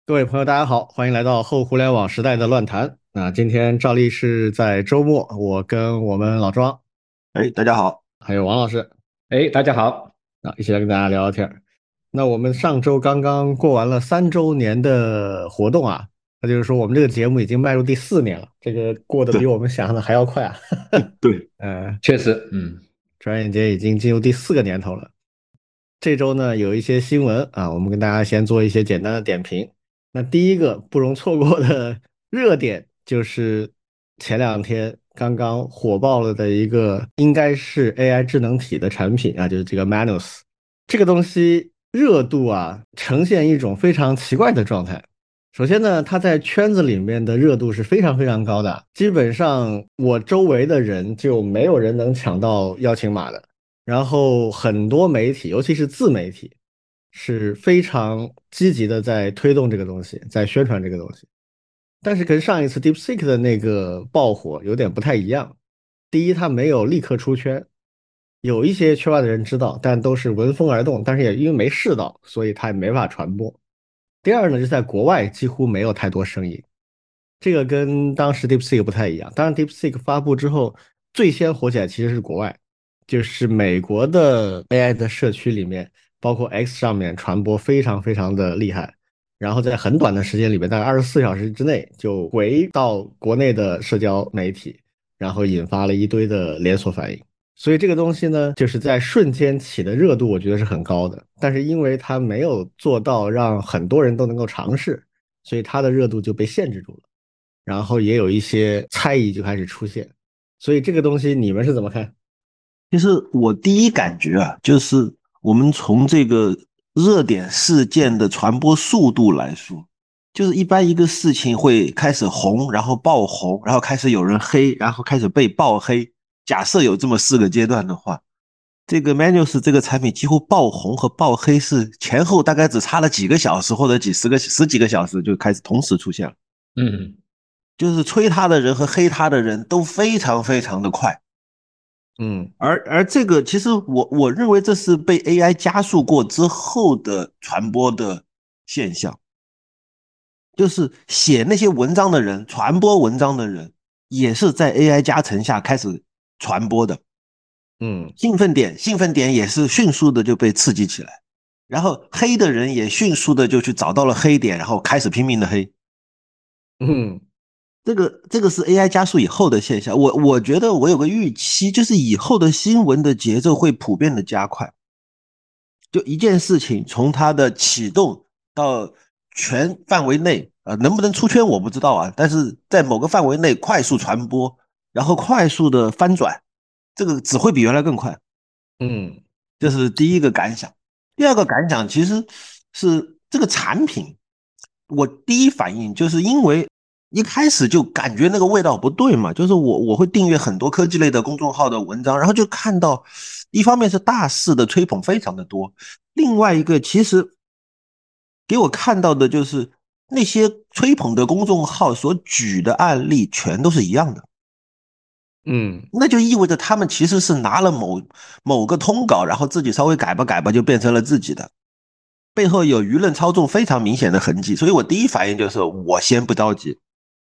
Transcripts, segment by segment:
各位朋友，大家好，欢迎来到后互联网时代的乱谈。今天照例是在周末，我跟我们老庄哎，大家好。 还有王老师哎，大家好。 一起来跟大家聊聊天儿。那我们上周刚刚过完了3周年的活动啊，那就是说我们这个节目已经迈入第4年了，这个过得比对我们想象的还要快啊。 对， 呃， 确实， 转眼间已经进入第4个年头了。这周呢有一些新闻啊，我们跟大家先做一些简单的点评。那第一个不容错过的热点就是前2天刚刚火爆了的一个应该是 AI 智能体的产品啊，就是这个 Manus 这个东西热度啊呈现一种非常奇怪的状态。首先呢，它在圈子里面的热度是非常非常高的，基本上我周围的人就没有人能抢到邀请码的。然后很多媒体，尤其是自媒体，是非常积极的在推动这个东西，在宣传这个东西。但是跟上一次 DeepSeek 的那个爆火有点不太一样。第一，它没有立刻出圈，有一些圈外的人知道，但都是闻风而动，但是也因为没试到，所以它也没法传播。第二呢，就在国外几乎没有太多声音，这个跟当时 DeepSeek 不太一样。当然，DeepSeek 发布之后，最先火起来其实是国外，就是美国的 AI 的社区里面，包括 X 上面传播非常非常的厉害，然后在很短的时间里面，大概24小时之内就回到国内的社交媒体，然后引发了一堆的连锁反应。所以这个东西呢，就是在瞬间起的热度，我觉得是很高的。但是因为它没有做到让很多人都能够尝试，所以它的热度就被限制住了。然后也有一些猜疑就开始出现。所以这个东西你们是怎么看？ 其实我第一感觉啊，就是我们从这个热点事件的传播速度来说，就是一般一个事情会开始红，然后爆红，然后开始有人黑，然后开始被爆黑。假设有这么4个阶段的话，这个 Manus 这个产品几乎爆红和爆黑是前后大概只差了几个小时或者十几个小时就开始同时出现了， 嗯， 就是吹他的人和黑他的人都非常非常的快。 嗯而这个其实我认为这是被 AI 加速过之后的传播的现象，就是写那些文章的人、传播文章的人，也是在 AI 加成下开始传播的， 嗯兴奋点也是迅速的就被刺激起来，然后黑的人也迅速的就去找到了黑点，然后开始拼命的黑。 嗯这个是 AI 加速以后的现象，我觉得我有个预期，就是以后的新闻的节奏会普遍的加快。就一件事情从它的启动到全范围内，能不能出圈我不知道啊，但是在某个范围内快速传播，然后快速的翻转，这个只会比原来更快。 嗯这是第一个感想。第二个感想其实是这个产品，我第一反应就是因为一开始就感觉那个味道不对嘛，就是我会订阅很多科技类的公众号的文章，然后就看到一方面是大肆的吹捧非常的多，另外一个其实给我看到的就是那些吹捧的公众号所举的案例全都是一样的。 嗯那就意味着他们其实是拿了某个通稿，然后自己稍微改吧改吧，就变成了自己的，背后有舆论操纵非常明显的痕迹。所以我第一反应就是我先不着急。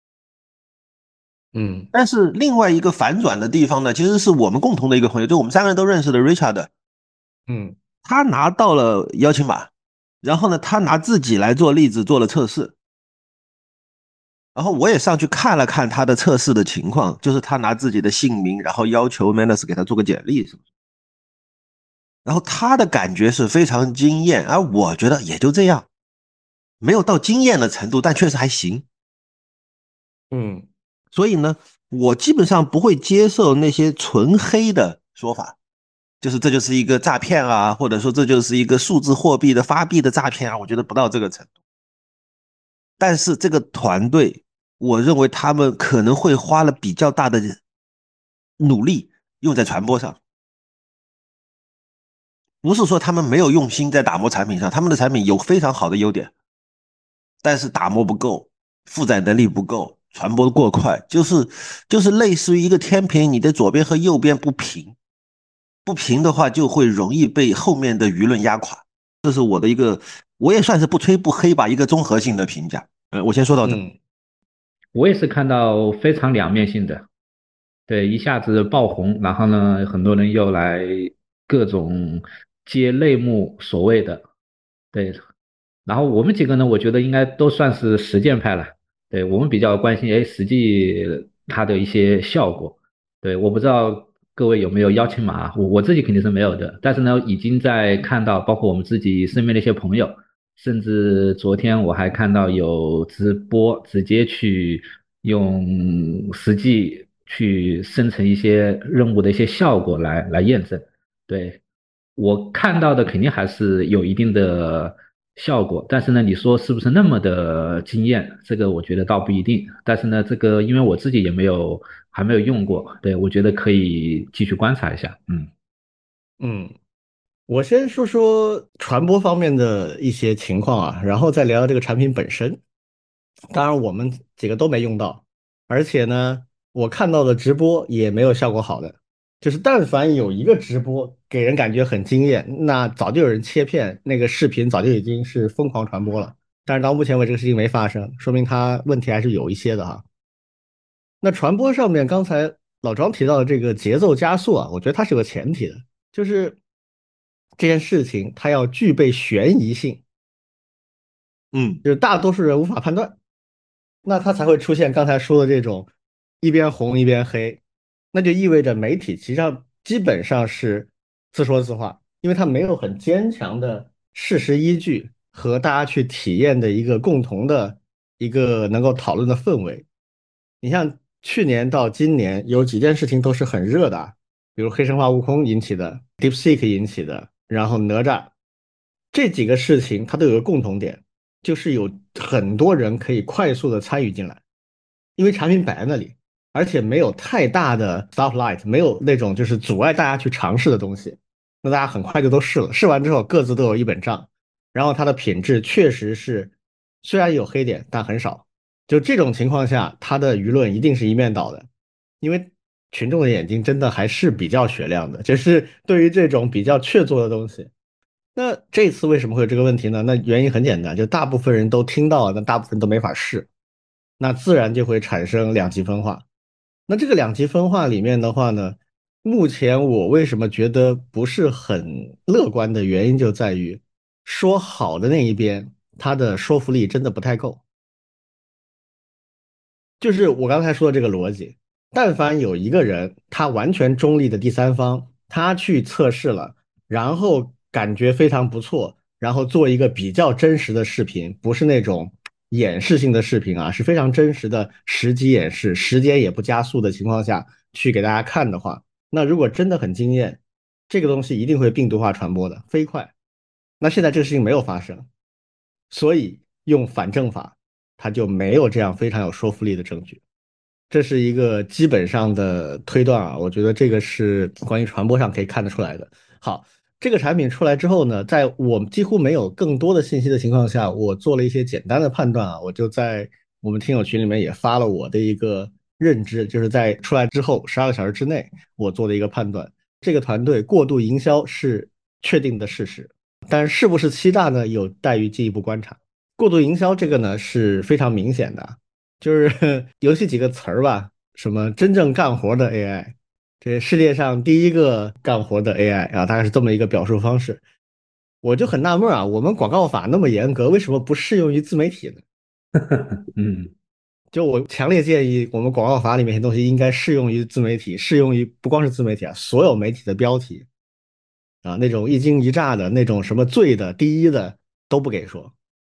嗯但是另外一个反转的地方呢，其实是我们共同的一个朋友，就我们3个人都认识的 Richard， 嗯他拿到了邀请码，然后呢，他拿自己来做例子做了测试，然后我也上去看了看他的测试的情况，就是他拿自己的姓名，然后要求 Manus 给他做个简历什么。然后他的感觉是非常惊艳，而我觉得也就这样，没有到惊艳的程度，但确实还行。 嗯所以呢，我基本上不会接受那些纯黑的说法，就是这就是一个诈骗啊，或者说这就是一个数字货币的发币的诈骗啊，我觉得不到这个程度。但是这个团队，我认为他们可能会花了比较大的努力用在传播上，不是说他们没有用心在打磨产品上，他们的产品有非常好的优点，但是打磨不够，负载能力不够，传播过快，就是类似于一个天平，你的左边和右边不平，不平的话就会容易被后面的舆论压垮。这是我的一个我也算是不吹不黑吧，一个综合性的评价。我先说到这。 我也是看到非常两面性的，对，一下子爆红，然后呢，很多人又来各种接类目所谓的，对，然后我们几个呢，我觉得应该都算是实践派了，对，我们比较关心，哎，实际它的一些效果，对，我不知道各位有没有邀请码，我自己肯定是没有的，但是呢，已经在看到，包括我们自己身边的一些朋友。甚至昨天我还看到有直播直接去用实际去生成一些任务的一些效果来验证。对，我看到的肯定还是有一定的效果，但是呢，你说是不是那么的惊艳？这个我觉得倒不一定。但是呢，这个因为我自己也还没有用过，对，我觉得可以继续观察一下。 嗯，我先说说传播方面的一些情况啊，然后再聊聊这个产品本身。当然，我们几个都没用到，而且呢，我看到的直播也没有效果好的。就是但凡有一个直播给人感觉很惊艳，那早就有人切片，那个视频早就已经是疯狂传播了。但是到目前为止，这个事情没发生，说明它问题还是有一些的哈。那传播上面，刚才老庄提到的这个节奏加速啊，我觉得它是有个前提的，就是这件事情它要具备悬疑性， 嗯就是大多数人无法判断，那它才会出现刚才说的这种一边红一边黑，那就意味着媒体其实上基本上是自说自话，因为它没有很坚强的事实依据和大家去体验的一个共同的一个能够讨论的氛围。你像去年到今年有几件事情都是很热的啊，比如黑神话悟空引起的、DeepSeek 引起的，然后哪吒这几个事情，它都有个共同点，就是有很多人可以快速的参与进来，因为产品摆在那里，而且没有太大的 stoplight，没有那种就是阻碍大家去尝试的东西，那大家很快就都试了，试完之后各自都有一本账，然后它的品质确实是虽然有黑点，但很少。就这种情况下，它的舆论一定是一面倒的，因为群众的眼睛真的还是比较雪亮的，就是对于这种比较确凿的东西。那这次为什么会有这个问题呢？那原因很简单，就大部分人都听到了，但大部分都没法试，那自然就会产生两极分化。那这个两极分化里面的话呢，目前我为什么觉得不是很乐观的原因就在于，说好的那一边，它的说服力真的不太够。就是我刚才说的这个逻辑，但凡有一个人，他完全中立的第三方，他去测试了，然后感觉非常不错，然后做一个比较真实的视频，不是那种演示性的视频啊，是非常真实的实机演示，时间也不加速的情况下去给大家看的话，那如果真的很惊艳，这个东西一定会病毒化传播的，飞快。那现在这个事情没有发生，所以用反证法。它就没有这样非常有说服力的证据。这是一个基本上的推断啊，我觉得这个是关于传播上可以看得出来的。好，这个产品出来之后呢，在我们几乎没有更多的信息的情况下，我做了一些简单的判断啊，我就在我们听友群里面也发了我的一个认知，就是在出来之后12个小时之内，我做的一个判断，这个团队过度营销是确定的事实，但是不是欺诈呢，有待于进一步观察。过度营销这个呢是非常明显的，就是尤其几个词儿吧，什么真正干活的 AI，这世界上第一个干活的 AI 啊，大概是这么一个表述方式。我就很纳闷啊，我们广告法那么严格，为什么不适用于自媒体呢？ 嗯就我强烈建议，我们广告法里面的东西应该适用于自媒体，适用于不光是自媒体啊，所有媒体的标题啊，那种一惊一乍的那种什么最的、第一的都不给说。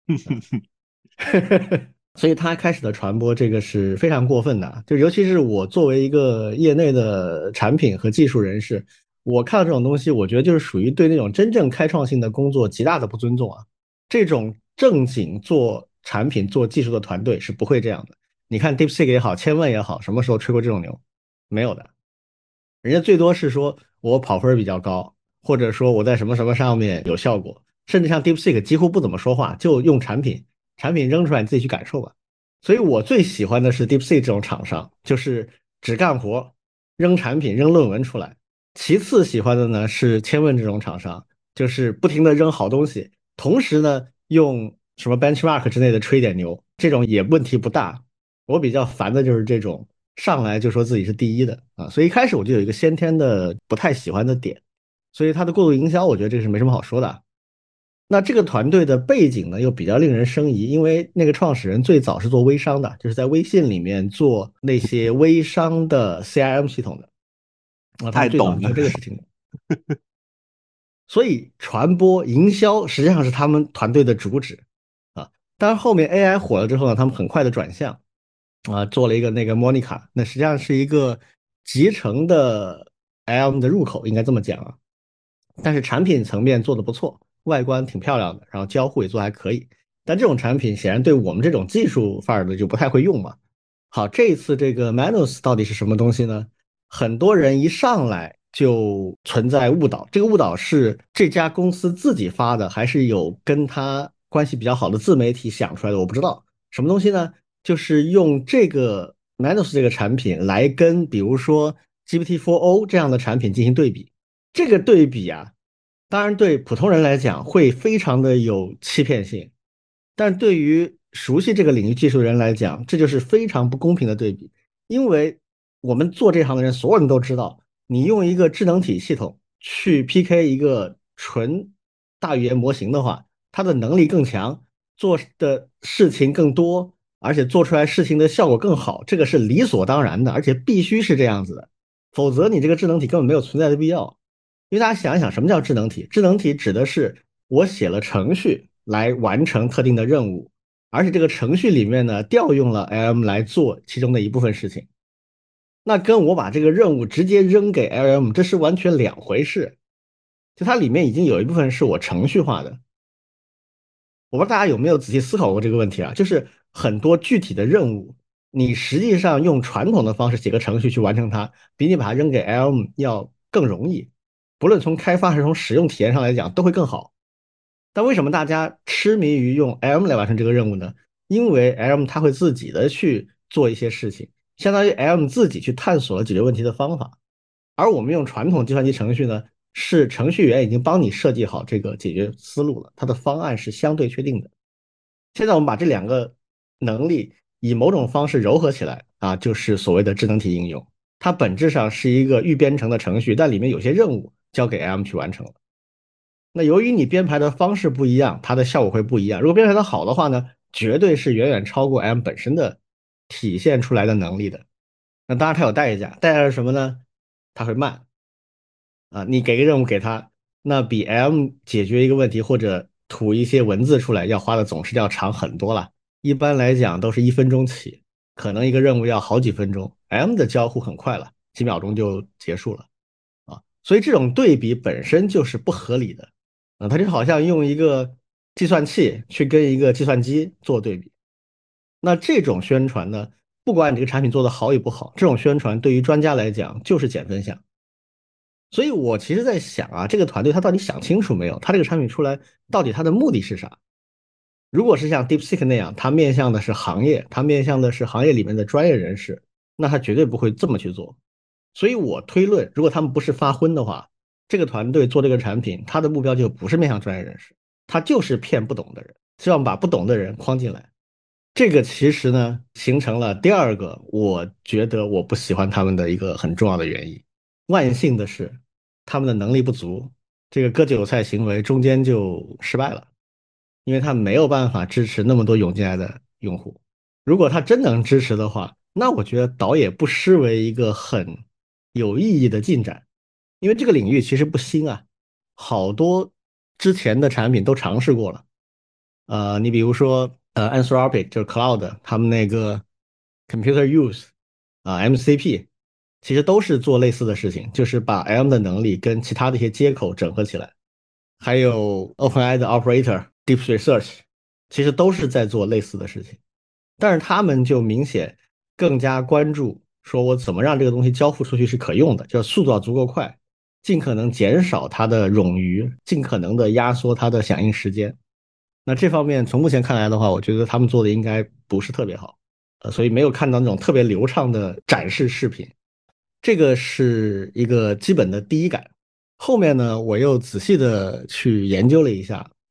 所以它开始的传播，这个是非常过分的。就尤其是我作为一个业内的产品和技术人士，我看到这种东西，我觉得就是属于对那种真正开创性的工作极大的不尊重啊。这种正经做产品、做技术的团队是不会这样的。你看 DeepSeek 也好，千问也好，什么时候吹过这种牛？没有的。人家最多是说我跑分比较高，或者说我在什么什么上面有效果，甚至像 DeepSeek 几乎不怎么说话，就用产品，产品扔出来你自己去感受吧。所以我最喜欢的是 DeepSeek 这种厂商，就是只干活，扔产品、扔论文出来。其次喜欢的呢是千问这种厂商，就是不停的扔好东西，同时呢用什么 benchmark 之类的吹点牛，这种也问题不大。我比较烦的就是这种上来就说自己是第一的啊，所以一开始我就有一个先天的不太喜欢的点，所以它的过度营销，我觉得这个是没什么好说的。那这个团队的背景呢，又比较令人生疑，因为那个创始人最早是做微商的，就是在微信里面做那些微商的 CRM 系统的啊，他们最早是太懂了。 做这个事情的。所以传播营销实际上是他们团队的主旨啊。当然后面 AI 火了之后呢，他们很快的转向啊，做了一个那个 Monica，那实际上是一个集成的 LM 的入口，应该这么讲啊。但是产品层面做的不错，外观挺漂亮的，然后交互也做还可以。但这种产品显然对我们这种技术范儿的就不太会用嘛。好，这一次这个 Manus 到底是什么东西呢？很多人一上来就存在误导，这个误导是这家公司自己发的，还是有跟他关系比较好的自媒体想出来的？我不知道什么东西呢？就是用这个 Manus 这个产品来跟比如说 GPT-4o 这样的产品进行对比。这个对比啊，当然对普通人来讲会非常的有欺骗性，但对于熟悉这个领域技术人来讲，这就是非常不公平的对比。因为我们做这行的人，所有人都知道，你用一个智能体系统去 PK 一个纯大语言模型的话，它的能力更强，做的事情更多，而且做出来事情的效果更好，这个是理所当然的，而且必须是这样子的，否则你这个智能体根本没有存在的必要。因为大家想一想，什么叫智能体？智能体指的是我写了程序来完成特定的任务，而且这个程序里面呢调用了 LM 来做其中的一部分事情。那跟我把这个任务直接扔给 LM，这是完全两回事。就它里面已经有一部分是我程序化的。我不知道大家有没有仔细思考过这个问题啊？就是很多具体的任务，你实际上用传统的方式写个程序去完成它，比你把它扔给 LM 要更容易。不论从开发还是从使用体验上来讲，都会更好。但为什么大家痴迷于用 LM 来完成这个任务呢？因为 LM 它会自己的去做一些事情，相当于 LM 自己去探索了解决问题的方法。而我们用传统计算机程序呢，是程序员已经帮你设计好这个解决思路了，它的方案是相对确定的。现在我们把这两个能力以某种方式糅合起来啊，就是所谓的智能体应用。它本质上是一个预编程的程序，但里面有些任务交给 LM 去完成了。那由于你编排的方式不一样，它的效果会不一样。如果编排的好的话呢，绝对是远远超过 LM 本身的体现出来的能力的。那当然它有代价，代价是什么呢？它会慢啊，你给个任务给他，那比 M 解决一个问题或者吐一些文字出来要花的总是要长很多了。一般来讲都是1分钟起，可能一个任务要好几分钟。M 的交互很快了，几秒钟就结束了啊。所以这种对比本身就是不合理的啊，它就好像用一个计算器去跟一个计算机做对比。那这种宣传呢，不管你这个产品做的好与不好，这种宣传对于专家来讲就是减分项。所以我其实在想啊，这个团队他到底想清楚没有？他这个产品出来到底他的目的是啥？如果是像 DeepSeek 那样，他面向的是行业，他面向的是行业里面的专业人士，那他绝对不会这么去做。所以我推论，如果他们不是发昏的话，这个团队做这个产品，他的目标就不是面向专业人士，他就是骗不懂的人，希望把不懂的人框进来。这个其实呢，形成了第二个我觉得我不喜欢他们的一个很重要的原因。万幸的是，他们的能力不足，这个割韭菜行为中间就失败了，因为他没有办法支持那么多涌进来的用户。如果他真能支持的话，那我觉得倒也不失为一个很有意义的进展，因为这个领域其实不新啊，好多之前的产品都尝试过了。你比如说Anthropic 就是 Cloud，他们那个 Computer Use 啊，MCP，其实都是做类似的事情，就是把 M 的能力跟其他的一些接口整合起来。还有 OpenAI 的 Operator、Deep Research，其实都是在做类似的事情。但是他们就明显更加关注说我怎么让这个东西交付出去是可用的，就是速度要足够快，尽可能减少它的冗余，尽可能的压缩它的响应时间。那这方面从目前看来的话，我觉得他们做的应该不是特别好，所以没有看到那种特别流畅的展示视频。这个是一个基本的第一感。后面呢，我又仔细的去研究了一下，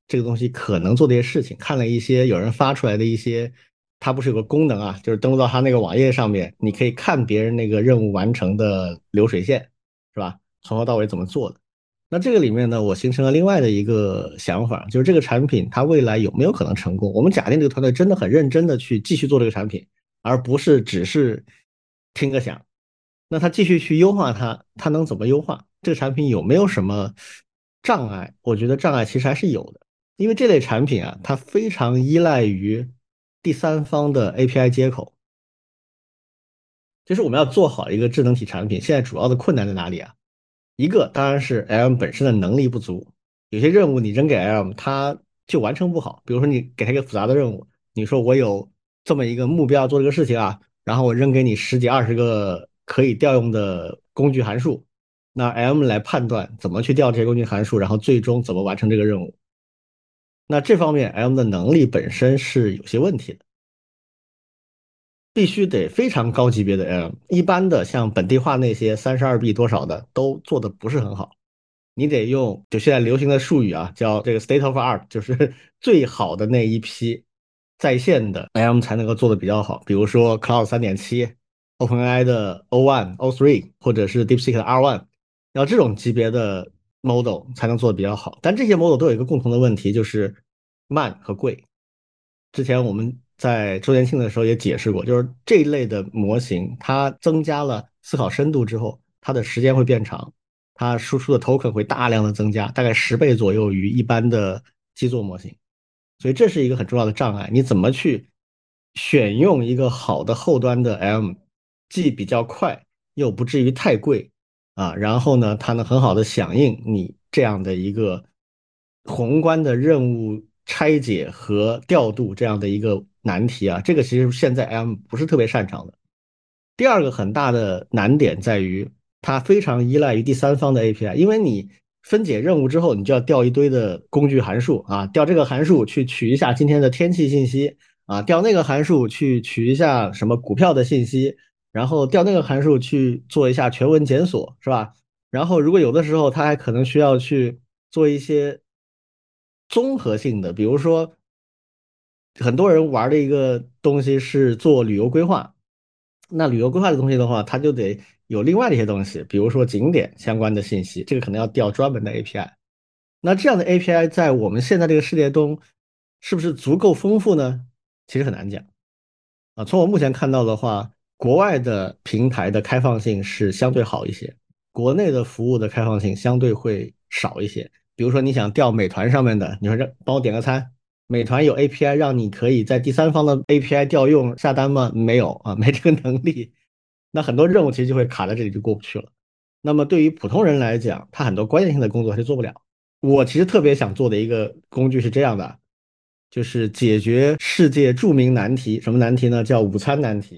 这个东西可能做的一些事情，看了一些有人发出来的一些，它不是有个功能啊，就是登录到它那个网页上面，你可以看别人那个任务完成的流水线，是吧？从头到尾怎么做的。那这个里面呢，我形成了另外的一个想法，就是这个产品它未来有没有可能成功？我们假定这个团队真的很认真的去继续做这个产品，而不是只是听个响。那他继续去优化它，它能怎么优化？这个产品有没有什么障碍？我觉得障碍其实还是有的，因为这类产品啊，它非常依赖于第三方的 API 接口。就是我们要做好一个智能体产品，现在主要的困难在哪里啊？一个当然是 LM 本身的能力不足，有些任务你扔给 LM，它就完成不好。比如说你给他一个复杂的任务，你说我有这么一个目标做这个事情啊，然后我扔给你十几20个可以调用的工具函数，那 LM 来判断怎么去调这些工具函数，然后最终怎么完成这个任务。那这方面 LM 的能力本身是有些问题的。必须得非常高级别的 LM，一般的像本地化那些32 B 多少的都做的不是很好。你得用就现在流行的术语啊，叫这个 state of art，就是最好的那一批在线的 LM 才能够做的比较好。比如说 Cloud 3.7、OpenAI 的 O1、O3，或者是 DeepSeek 的 R1，要这种级别的 model 才能做的比较好。但这些 model 都有一个共同的问题，就是慢和贵。之前我们在周年庆的时候也解释过，就是这一类的模型，它增加了思考深度之后，它的时间会变长，它输出的 token 会大量的增加，大概10倍左右于一般的基座模型，所以这是一个很重要的障碍。你怎么去选用一个好的后端的 M，既比较快又不至于太贵啊，然后呢，它能很好的响应你这样的一个宏观的任务拆解和调度这样的一个难题啊，这个其实现在 M 不是特别擅长的。第二个很大的难点在于，它非常依赖于第三方的 API，因为你分解任务之后，你就要调一堆的工具函数啊，调这个函数去取一下今天的天气信息啊，调那个函数去取一下什么股票的信息，然后调那个函数去做一下全文检索，是吧？然后如果有的时候它还可能需要去做一些综合性的，比如说很多人玩的一个东西是做旅游规划，那旅游规划的东西的话，它就得有另外的一些东西，比如说景点相关的信息，这个可能要调专门的 API。那这样的 API 在我们现在这个世界中，是不是足够丰富呢？其实很难讲啊。从我目前看到的话，国外的平台的开放性是相对好一些，国内的服务的开放性相对会少一些。比如说你想调美团上面的，你说这帮我点个餐，美团有 API 让你可以在第三方的 API 调用下单吗？没有啊，没这个能力。那很多任务其实就会卡在这里就过不去了。那么对于普通人来讲，他很多关键性的工作他就做不了。我其实特别想做的一个工具是这样的，就是解决世界著名难题。什么难题呢？叫午餐难题，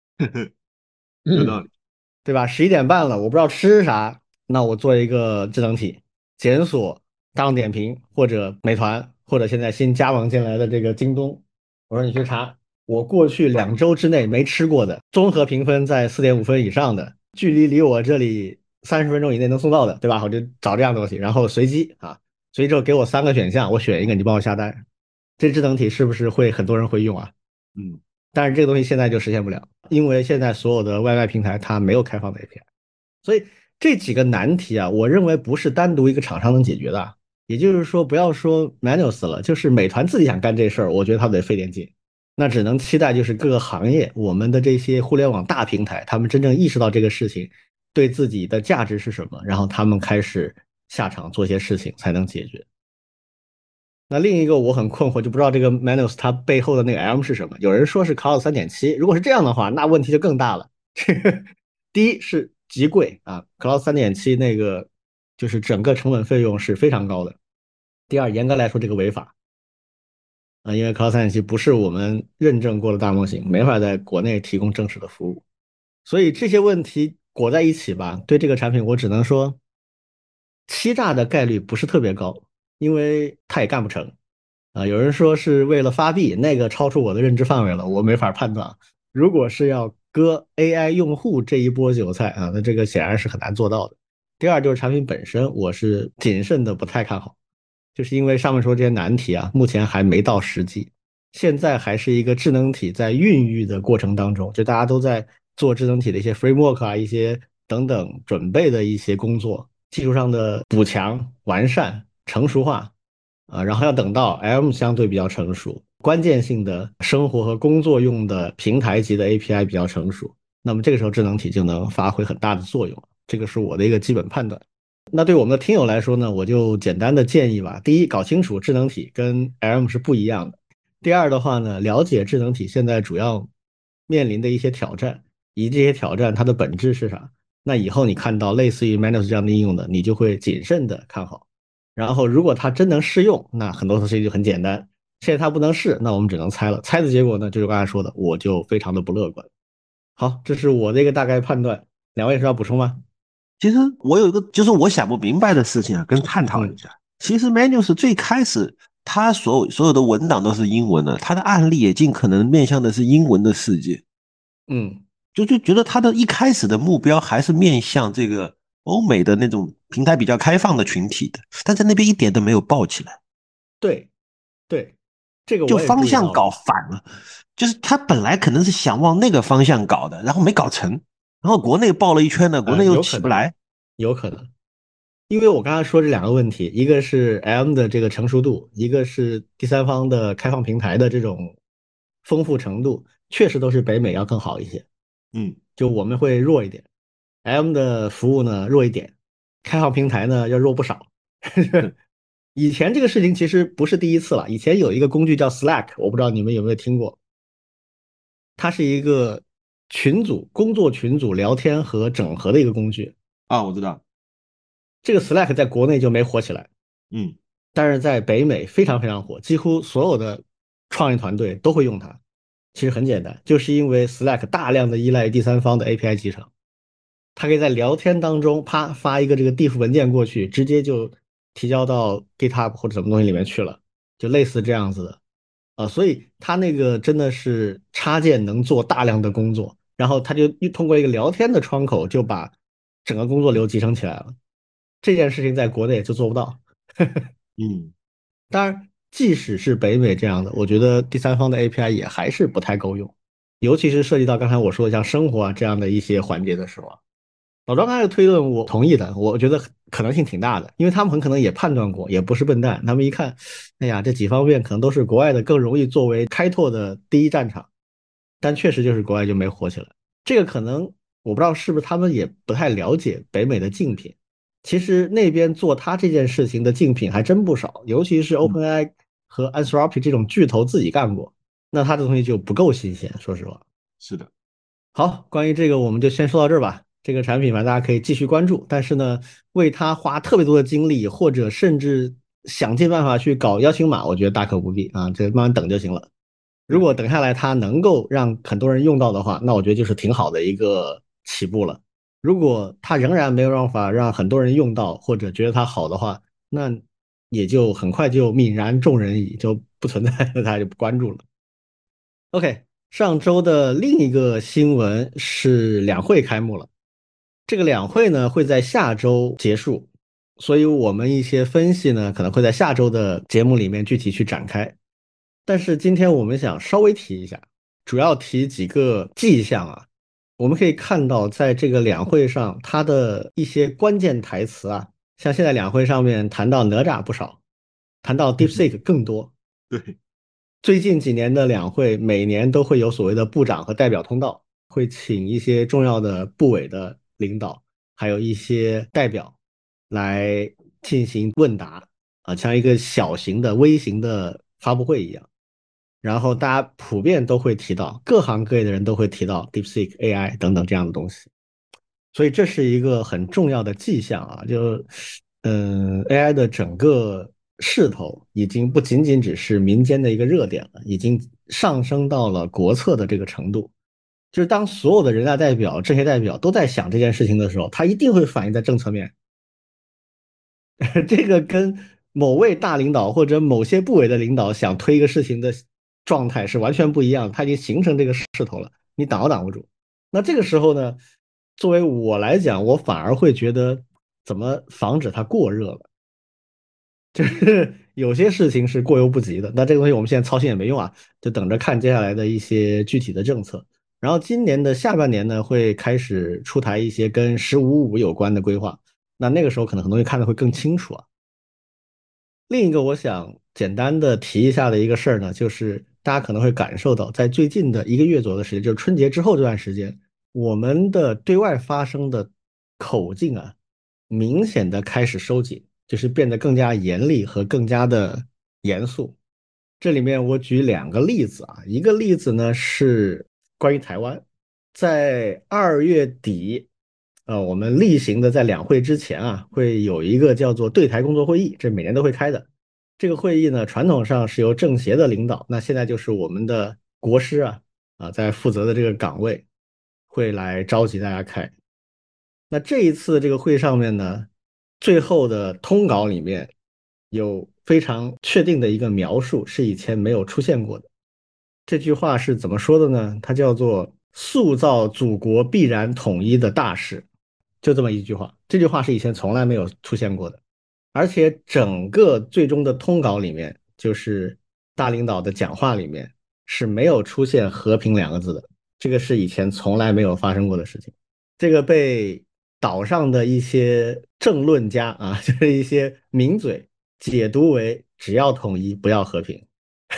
嗯有道理。 对吧？11点半了，我不知道吃啥，那我做一个智能体，检索大众点评或者美团，或者现在新加盟进来的这个京东，我说你去查我过去2周之内没吃过的，综合评分在4.5分以上的，距离离我这里30分钟以内能送到的，对吧？我就找这样的东西，然后随机啊，随机之后给我3个选项，我选一个，你帮我下单。这智能体是不是会很多人会用啊？ 嗯， 但是这个东西现在就实现不了，因为现在所有的外卖平台它没有开放的 API，所以这几个难题啊，我认为不是单独一个厂商能解决的。也就是说，不要说 Manus 了，就是美团自己想干这事儿，我觉得他得费点劲。那只能期待就是各个行业，我们的这些互联网大平台，他们真正意识到这个事情对自己的价值是什么，然后他们开始下场做些事情才能解决。那另一个我很困惑，就不知道这个 Manus 它背后的那个 M 是什么？有人说是 Cloud 3.7，如果是这样的话，那问题就更大了。这个第一是极贵啊，Cloud 3.7那个就是整个成本费用是非常高的。第二，严格来说这个违法啊，因为 Cloud 3.7不是我们认证过的大模型，没法在国内提供正式的服务。所以这些问题裹在一起吧，对这个产品我只能说欺诈的概率不是特别高，因为它也干不成。啊，有人说是为了发币，那个超出我的认知范围了，我没法判断。如果是要割 AI 用户这一波韭菜啊，那这个显然是很难做到的。第二就是产品本身，我是谨慎的不太看好。 就是因为上面说这些难题啊，目前还没到实际，现在还是一个智能体在孕育的过程当中，就大家都在做智能体的一些 framework 啊，一些等等准备的一些工作，技术上的补强、完善、成熟化啊，然后要等到 M 相对比较成熟，关键性的生活和工作用的平台级的 API 比较成熟，那么这个时候智能体就能发挥很大的作用，这个是我的一个基本判断。那对我们的听友来说呢，我就简单的建议吧。第一，搞清楚智能体跟 RM 是不一样的。第二的话呢，了解智能体现在主要面临的一些挑战，以及这些挑战它的本质是啥。那以后你看到类似于 Manus 这样的应用的，你就会谨慎的看好。然后如果它真能适用，那很多事情就很简单。现在它不能试，那我们只能猜了。猜的结果呢，就是刚才说的，我就非常的不乐观。好，这是我的一个大概判断。两位是要补充吗？ 其实我有一个就是我想不明白的事情啊，跟探讨一嗯下。其实 Manus 最开始它所有的文档都是英文的，它的案例也尽可能面向的是英文的世界， 嗯， 就觉得它的一开始的目标还是面向这个欧美的那种平台比较开放的群体的，但在那边一点都没有爆起来， 对对，这个就我也方向搞注意到了。 反了。就是他本来可能是想往那个方向搞的，然后没搞成，然后国内爆了一圈呢，国内又有可能， 起不来。 有可能，因为我刚才说这两个问题，一个是 M 的这个成熟度，一个是第三方的开放平台的这种丰富程度，确实都是北美要更好一些。 嗯， 就我们会弱一点，M 的服务呢弱一点，开放平台呢要弱不少。以前这个事情其实不是第一次了，以前有一个工具叫 Slack，我不知道你们有没有听过，它是一个群组、工作群组聊天和整合的一个工具。 啊，我知道。 这个 Slack 在国内就没火起来， 嗯但是在北美非常非常火，几乎所有的创业团队都会用它。其实很简单，就是因为 Slack 大量的依赖于第三方的 API 集成，它可以在聊天当中啪发一个这个 diff 文件过去，直接就提交到 GitHub 或者什么东西里面去了，就类似这样子的。所以它那个真的是插件能做大量的工作，然后它就通过一个聊天的窗口就把整个工作流集成起来了。这件事情在国内就做不到。 嗯当然，即使是北美这样的，我觉得第三方的 API 也还是不太够用，尤其是涉及到刚才我说的像生活啊这样的一些环节的时候啊。老庄刚才的推论我同意的，我觉得可能性挺大的，因为他们很可能也判断过，也不是笨蛋，他们一看，哎呀，这几方面可能都是国外的更容易作为开拓的第一战场，但确实就是国外就没火起来。这个可能我不知道是不是他们也不太了解北美的竞品。其实那边做他这件事情的竞品还真不少，尤其是嗯， OpenAI 和 Anthropic 这种巨头自己干过，那他这东西就不够新鲜，说实话。 是的。 好，关于这个我们就先说到这儿吧。这个产品吧，大家可以继续关注，但是呢，为它花特别多的精力，或者甚至想尽办法去搞邀请码，我觉得大可不必啊，这慢慢等就行了。如对， 果等下来它能够让很多人用到的话，那我觉得就是挺好的一个起步了。如果它仍然没有办法让很多人用到，或者觉得它好的话，那也就很快就泯然众人矣，就不存在了，大家就不关注了。OK，上周的另一个新闻是两会开幕了。这个两会呢会在下周结束，所以我们一些分析呢可能会在下周的节目里面具体去展开。但是今天我们想稍微提一下，主要提几个迹象啊。我们可以看到，在这个两会上，它的一些关键台词啊，像现在两会上面谈到哪吒不少，谈到 DeepSeek 更多。 对， 最近几年的两会，每年都会有所谓的部长和代表通道，会请一些重要的部委的领导，还有一些代表来进行问答啊，像一个小型的、微型的发布会一样。然后大家普遍都会提到，各行各业的人都会提到 DeepSeek、AI 等等这样的东西。所以这是一个很重要的迹象啊，就AI 的整个势头已经不仅仅只是民间的一个热点了，已经上升到了国策的这个程度。就是当所有的人大代表、政协代表都在想这件事情的时候，它一定会反映在政策面。这个跟某位大领导或者某些部委的领导想推一个事情的状态是完全不一样的，它已经形成这个势头了，你挡都挡不住。那这个时候呢，作为我来讲，我反而会觉得怎么防止它过热了。 就是有些事情是过犹不及的。那这个东西我们现在操心也没用啊，就等着看接下来的一些具体的政策。然后今年的下半年呢，会开始出台一些跟“15+5”有关的规划，那个时候可能很多东西看得会更清楚啊。另一个我想简单的提一下的一个事儿呢，就是大家可能会感受到，在最近的1个月左右的时间，就是春节之后这段时间，我们的对外发声的口径啊，明显的开始收紧，就是变得更加严厉和更加的严肃。这里面我举2个例子啊，一个例子呢是关于台湾，在2月底，我们例行的在两会之前啊，会有一个叫做对台工作会议，这每年都会开的。这个会议呢，传统上是由政协的领导，那现在就是我们的国师在负责的这个岗位，会来召集大家开。那这一次这个会上面呢，最后的通稿里面有非常确定的一个描述，是以前没有出现过的。这句话是怎么说的呢？它叫做"塑造祖国必然统一的大事"，就这么一句话。这句话是以前从来没有出现过的，而且整个最终的通稿里面，就是大领导的讲话里面是没有出现"和平"2个字的。这个是以前从来没有发生过的事情。这个被岛上的一些政论家啊，就是一些名嘴解读为只要统一，不要和平。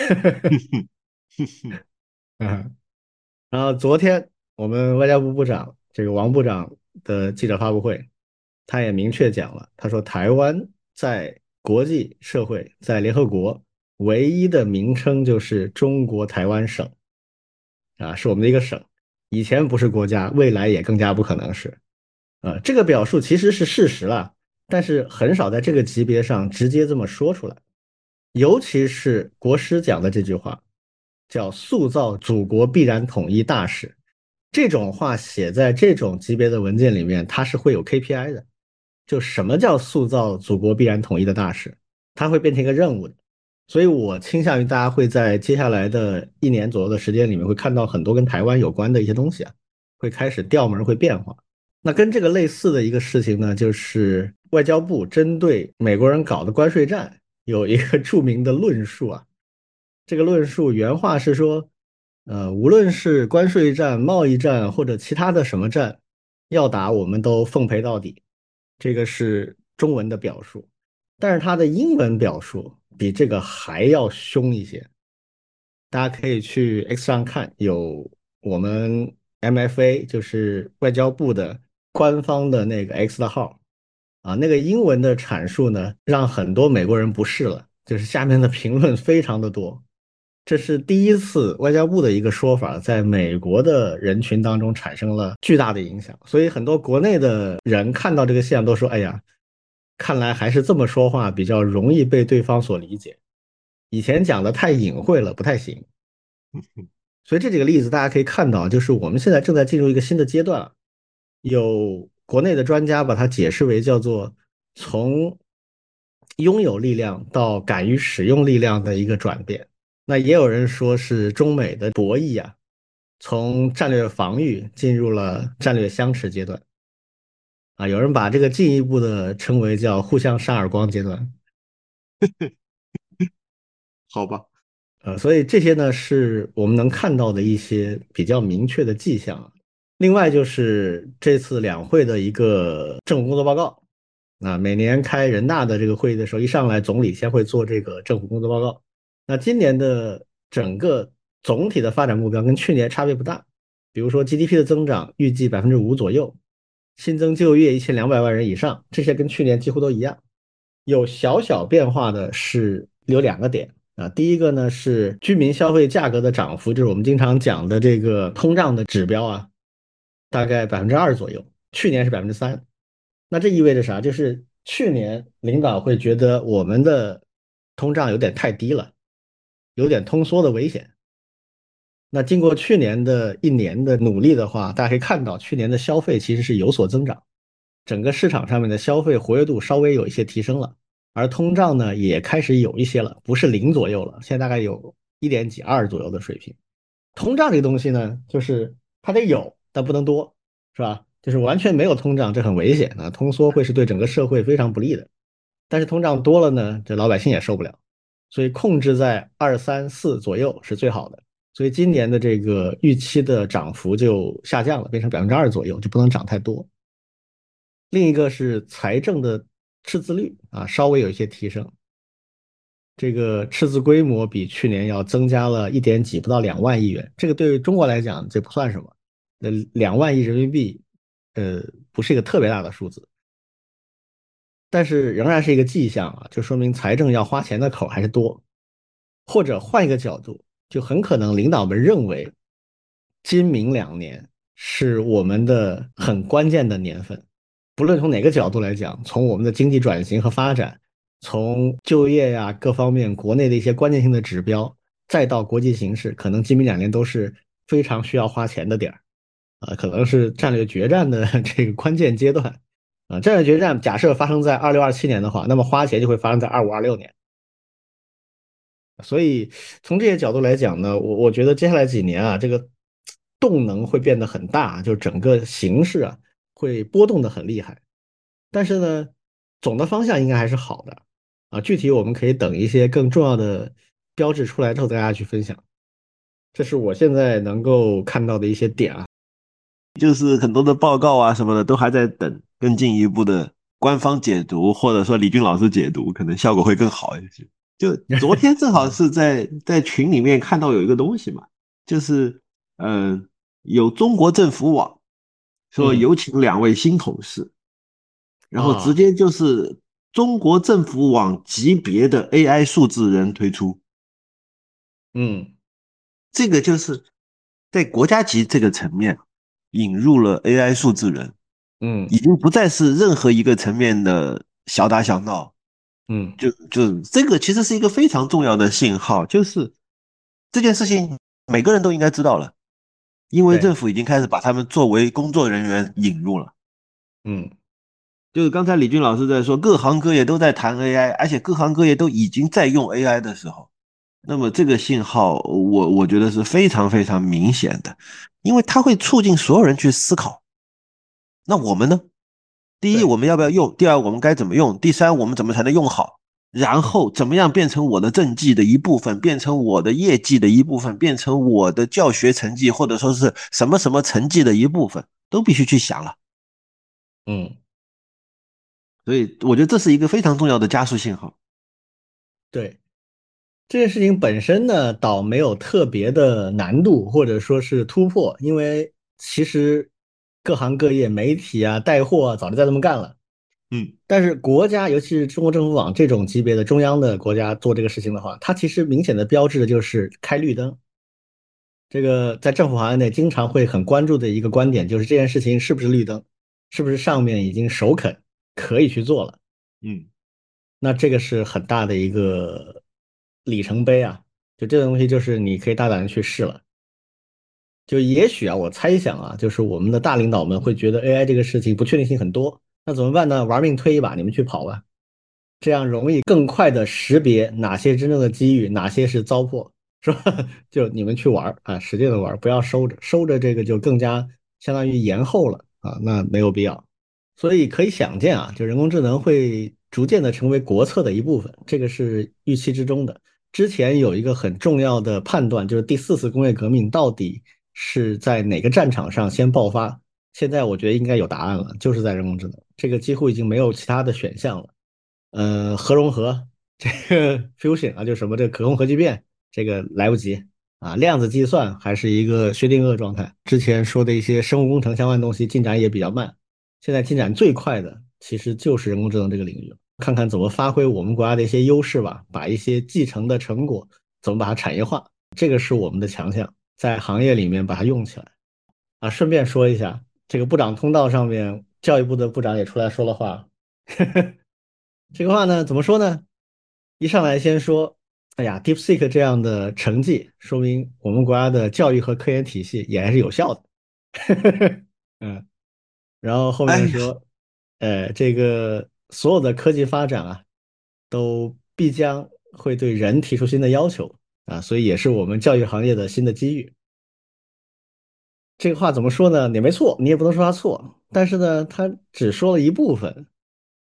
嗯，然后昨天我们外交部部长这个王部长的记者发布会，他也明确讲了，他说台湾在国际社会，在联合国唯一的名称就是中国台湾省是我们的一个省，以前不是国家，未来也更加不可能是。这个表述其实是事实了，但是很少在这个级别上直接这么说出来。尤其是国师讲的这句话，叫"塑造祖国必然统一大事"，这种话写在这种级别的文件里面，它是会有 KPI 的。就什么叫塑造祖国必然统一的大事，它会变成一个任务的。所以我倾向于大家会在接下来的1年左右的时间里面，会看到很多跟台湾有关的一些东西会开始调门，会变化。那跟这个类似的一个事情呢，就是外交部针对美国人搞的关税战有一个著名的论述这个论述原话是说，无论是关税战、贸易战或者其他的什么战，要打我们都奉陪到底。这个是中文的表述，但是它的英文表述比这个还要凶一些。大家可以去 X 上看，有我们 MFA，就是外交部的官方的那个 X 的号那个英文的阐述呢，让很多美国人不适了，就是下面的评论非常的多。这是第一次外交部的一个说法，在美国的人群当中产生了巨大的影响，所以很多国内的人看到这个现象都说："哎呀，看来还是这么说话比较容易被对方所理解，以前讲的太隐晦了，不太行。"所以这几个例子大家可以看到，就是我们现在正在进入一个新的阶段，有国内的专家把它解释为叫做从拥有力量到敢于使用力量的一个转变。那也有人说是中美的博弈从战略防御进入了战略相持阶段有人把这个进一步的称为叫互相扇耳光阶段。 好吧。 所以这些呢是我们能看到的一些比较明确的迹象。另外就是这次两会的一个政府工作报告每年开人大的这个会议的时候，一上来总理先会做这个政府工作报告。那今年的整个总体的发展目标跟去年差别不大，比如说 GDP 的增长预计5%左右，新增就业1200万人以上，这些跟去年几乎都一样。有小小变化的是有2个点第一个呢是居民消费价格的涨幅，就是我们经常讲的这个通胀的指标大概2%左右，去年是3%。那这意味着啥？就是去年领导会觉得我们的通胀有点太低了，有点通缩的危险。那经过去年的1年的努力的话，大家可以看到去年的消费其实是有所增长，整个市场上面的消费活跃度稍微有一些提升了，而通胀呢也开始有一些了，不是0左右了，现在大概有1点几2左右的水平。通胀这个东西呢，就是它得有，但不能多，是吧？就是完全没有通胀，这很危险通缩会是对整个社会非常不利的。 但是通胀多了呢，这老百姓也受不了，所以控制在2、3、4左右是最好的。所以今年的这个预期的涨幅就下降了，变成2%左右，就不能涨太多。另一个是财政的赤字率啊，稍微有一些提升，这个赤字规模比去年要增加了1点几，不到2万亿元。这个对于中国来讲这不算什么，2万亿人民币，不是一个特别大的数字，但是仍然是一个迹象啊，就说明财政要花钱的口还是多。或者换一个角度，就很可能领导们认为今明2年是我们的很关键的年份，不论从哪个角度来讲，从我们的经济转型和发展，从就业呀各方面国内的一些关键性的指标，再到国际形势，可能今明2年都是非常需要花钱的点儿，可能是战略决战的这个关键阶段。战略决战假设发生在26、27年的话，那么花钱就会发生在25、26年。所以从这些角度来讲呢，我觉得接下来几年啊，这个动能会变得很大，就整个形势啊会波动的很厉害。但是呢，总的方向应该还是好的啊。具体我们可以等一些更重要的标志出来之后，大家去分享。这是我现在能够看到的一些点啊。 就是很多的报告啊什么的都还在等更进一步的官方解读，或者说李军老师解读，可能效果会更好一些。就昨天正好是在群里面看到有一个东西嘛，就是有中国政府网说嗯有请2位新同事，然后直啊接就是中国政府网级别的 AI 数字人推出， 嗯这个就是在国家级这个层面引入了 AI 数字人， 嗯已经不再是任何一个层面的小打小闹， 嗯， 就这个其实是一个非常重要的信号，就是这件事情每个人都应该知道了，因为对， 政府已经开始把他们作为工作人员引入了。 嗯就是刚才李军老师在说，各行各业都在谈 AI，而且各行各业都已经在用 AI 的时候，那么这个信号我觉得是非常非常明显的，因为它会促进所有人去思考。那我们呢？第一， 对， 我们要不要用？第二，我们该怎么用？第三，我们怎么才能用好？然后怎么样变成我的政绩的一部分，变成我的业绩的一部分，变成我的教学成绩或者说是什么什么成绩的一部分，都必须去想了。 嗯所以我觉得这是一个非常重要的加速信号。 对。这件事情本身呢，倒没有特别的难度或者说是突破，因为其实各行各业、媒体啊、带货啊，早就在这么干了。 嗯， 但是国家，尤其是中国政府网这种级别的中央的国家做这个事情的话，它其实明显的标志的就是开绿灯。这个在政府行业内经常会很关注的一个观点，就是这件事情是不是绿灯，是不是上面已经首肯可以去做了。 嗯， 那这个是很大的一个里程碑啊！就这个东西，就是你可以大胆的去试了。就也许啊，我猜想啊，就是我们的大领导们会觉得 AI 这个事情不确定性很多，那怎么办呢？玩命推一把，你们去跑吧，这样容易更快的识别哪些真正的机遇，哪些是糟粕，是吧？就你们去玩儿啊，使劲的玩儿，不要收着，收着这个就更加相当于延后了啊，那没有必要。所以可以想见啊，就人工智能会逐渐的成为国策的一部分，这个是预期之中的。之前有一个很重要的判断，就是第4次工业革命到底是在哪个战场上先爆发？现在我觉得应该有答案了，就是在人工智能，这个几乎已经没有其他的选项了。核融合这个 fusion 啊，就什么这个可控核聚变，这个来不及啊。量子计算还是一个薛定谔状态。之前说的一些生物工程相关的东西进展也比较慢。现在进展最快的其实就是人工智能这个领域，看看怎么发挥我们国家的一些优势吧，把一些继承的成果怎么把它产业化，这个是我们的强项，在行业里面把它用起来啊。顺便说一下，这个部长通道上面，教育部的部长也出来说了话，这个话呢怎么说呢？一上来先说，哎呀，DeepSeek 这样的成绩，说明我们国家的教育和科研体系也还是有效的。嗯。然后后哎呀， 面说，这个所有的科技发展啊，都必将会对人提出新的要求啊，所以也是我们教育行业的新的机遇。这个话怎么说呢？也没错，你也不能说他错，但是呢，他只说了一部分。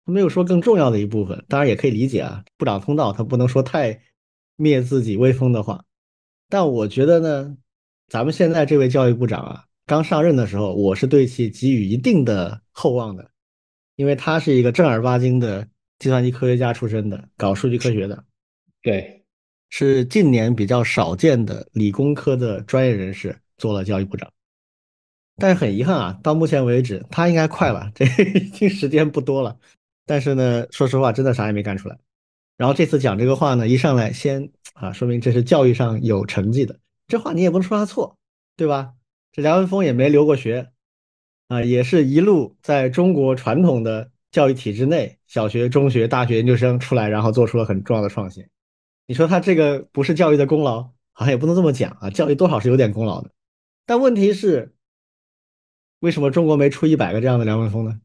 他没有说更重要的一部分，当然也可以理解啊，部长通道他不能说太灭自己威风的话。但我觉得呢，咱们现在这位教育部长啊，刚上任的时候，我是对其给予一定的厚望的，因为他是一个正儿八经的计算机科学家出身的，搞数据科学的， 对是近年比较少见的理工科的专业人士做了教育部长。但是很遗憾啊，到目前为止，他应该快了，这已经时间不多了。但是呢，说实话，真的啥也没干出来。然后这次讲这个话呢，一上来先说明这是教育上有成绩的，这话你也不能说他错，对吧？这梁文峰也没留过学也是一路在中国传统的教育体制内，小学、中学、大学、研究生出来，然后做出了很重要的创新。你说他这个不是教育的功劳，好像也不能这么讲啊，教育多少是有点功劳的。但问题是，为什么中国没出100个这样的梁文峰呢？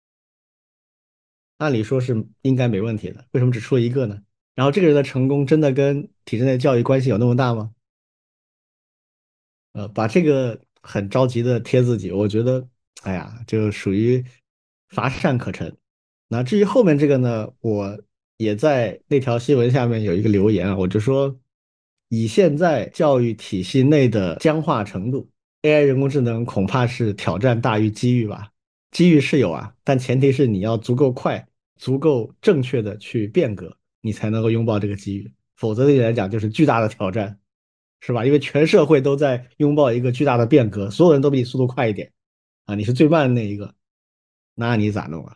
按理说是应该没问题的，为什么只出了一个呢？然后这个人的成功真的跟体制内教育关系有那么大吗？把这个很着急的贴自己，我觉得，哎呀，就属于乏善可陈。那至于后面这个呢，我也在那条新闻下面有一个留言啊，我就说，以现在教育体系内的僵化程度，AI 人工智能恐怕是挑战大于机遇吧。机遇是有啊，但前提是你要足够快、足够正确的去变革，你才能够拥抱这个机遇，否则对你来讲就是巨大的挑战。是吧？因为全社会都在拥抱一个巨大的变革，所有人都比你速度快一点你是最慢的那一个，那你咋弄啊？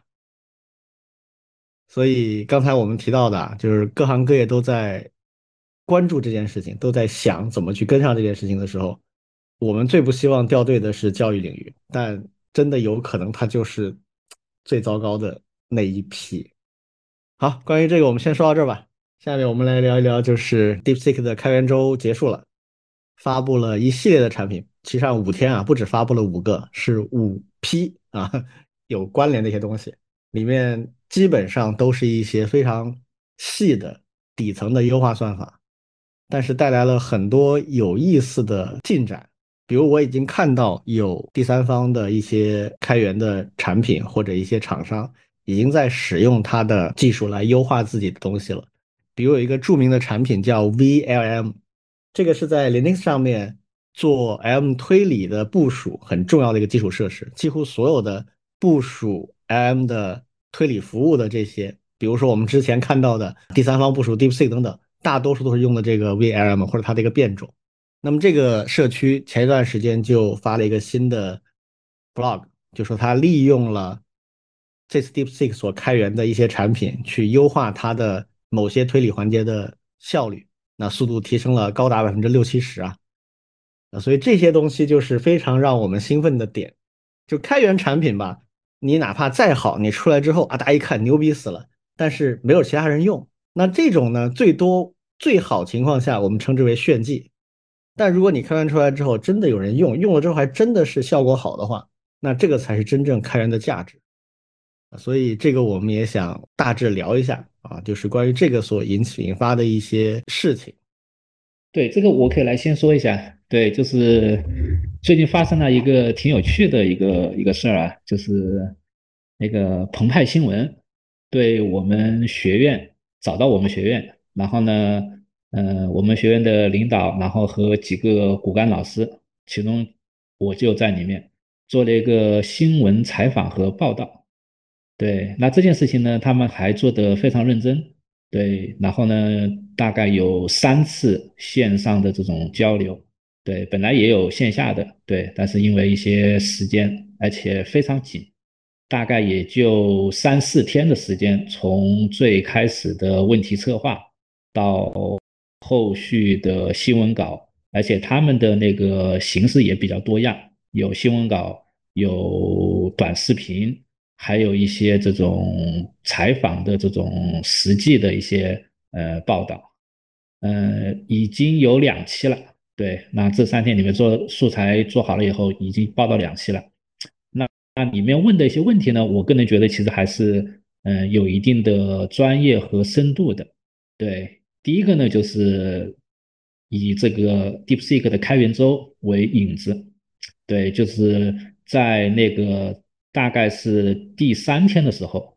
所以刚才我们提到的就是各行各业都在关注这件事情，都在想怎么去跟上这件事情的时候，我们最不希望掉队的是教育领域，但真的有可能它就是最糟糕的那一批。好，关于这个我们先说到这儿吧。下面我们来聊一聊，就是 DeepSeek 的开源周结束了，发布了一系列的产品，其实上5天不止发布了5个，是5批有关联的一些东西，里面基本上都是一些非常细的底层的优化算法，但是带来了很多有意思的进展。比如我已经看到有第三方的一些开源的产品或者一些厂商已经在使用它的技术来优化自己的东西了。比如有一个著名的产品叫 VLM，这个是在 Linux 上面做 LM 推理的部署很重要的一个基础设施，几乎所有的部署 LM 的推理服务的这些，比如说我们之前看到的第三方部署 DeepSeek 等等，大多数都是用的这个 VLM 或者它的一个变种。那么这个社区前一段时间就发了一个新的 blog，就说它利用了这次 DeepSeek 所开源的一些产品，去优化它的某些推理环节的效率，那速度提升了高达60%-70%所以这些东西就是非常让我们兴奋的点。就开源产品吧，你哪怕再好，你出来之后大家一看牛逼死了，但是没有其他人用。那这种呢，最多最好情况下，我们称之为炫技。但如果你开源出来之后，真的有人用，用了之后还真的是效果好的话，那这个才是真正开源的价值。所以这个我们也想大致聊一下就是关于这个所引发的一些事情。 对，这个我可以来先说一下。对，就是最近发生了一个挺有趣的一个事儿啊，就是那个澎湃新闻对我们学院找到我们学院，然后呢，我们学院的领导，然后和几个骨干老师，其中我就在里面做了一个新闻采访和报道。对，那这件事情呢，他们还做得非常认真。对，然后呢，大概有3次线上的这种交流。对，本来也有线下的，对，但是因为一些时间，而且非常紧，大概也就3-4天的时间，从最开始的问题策划到后续的新闻稿，而且他们的那个形式也比较多样，有新闻稿，有短视频，还有一些这种采访的这种实际的一些报道，已经有2期了。对，那这3天里面做素材做好了以后，已经报到2期了。那里面问的一些问题呢，我个人觉得其实还是有一定的专业和深度的。对，第一个呢就是以这个 DeepSeek 的开源周为引子，对，就是在那个大概是第3天的时候，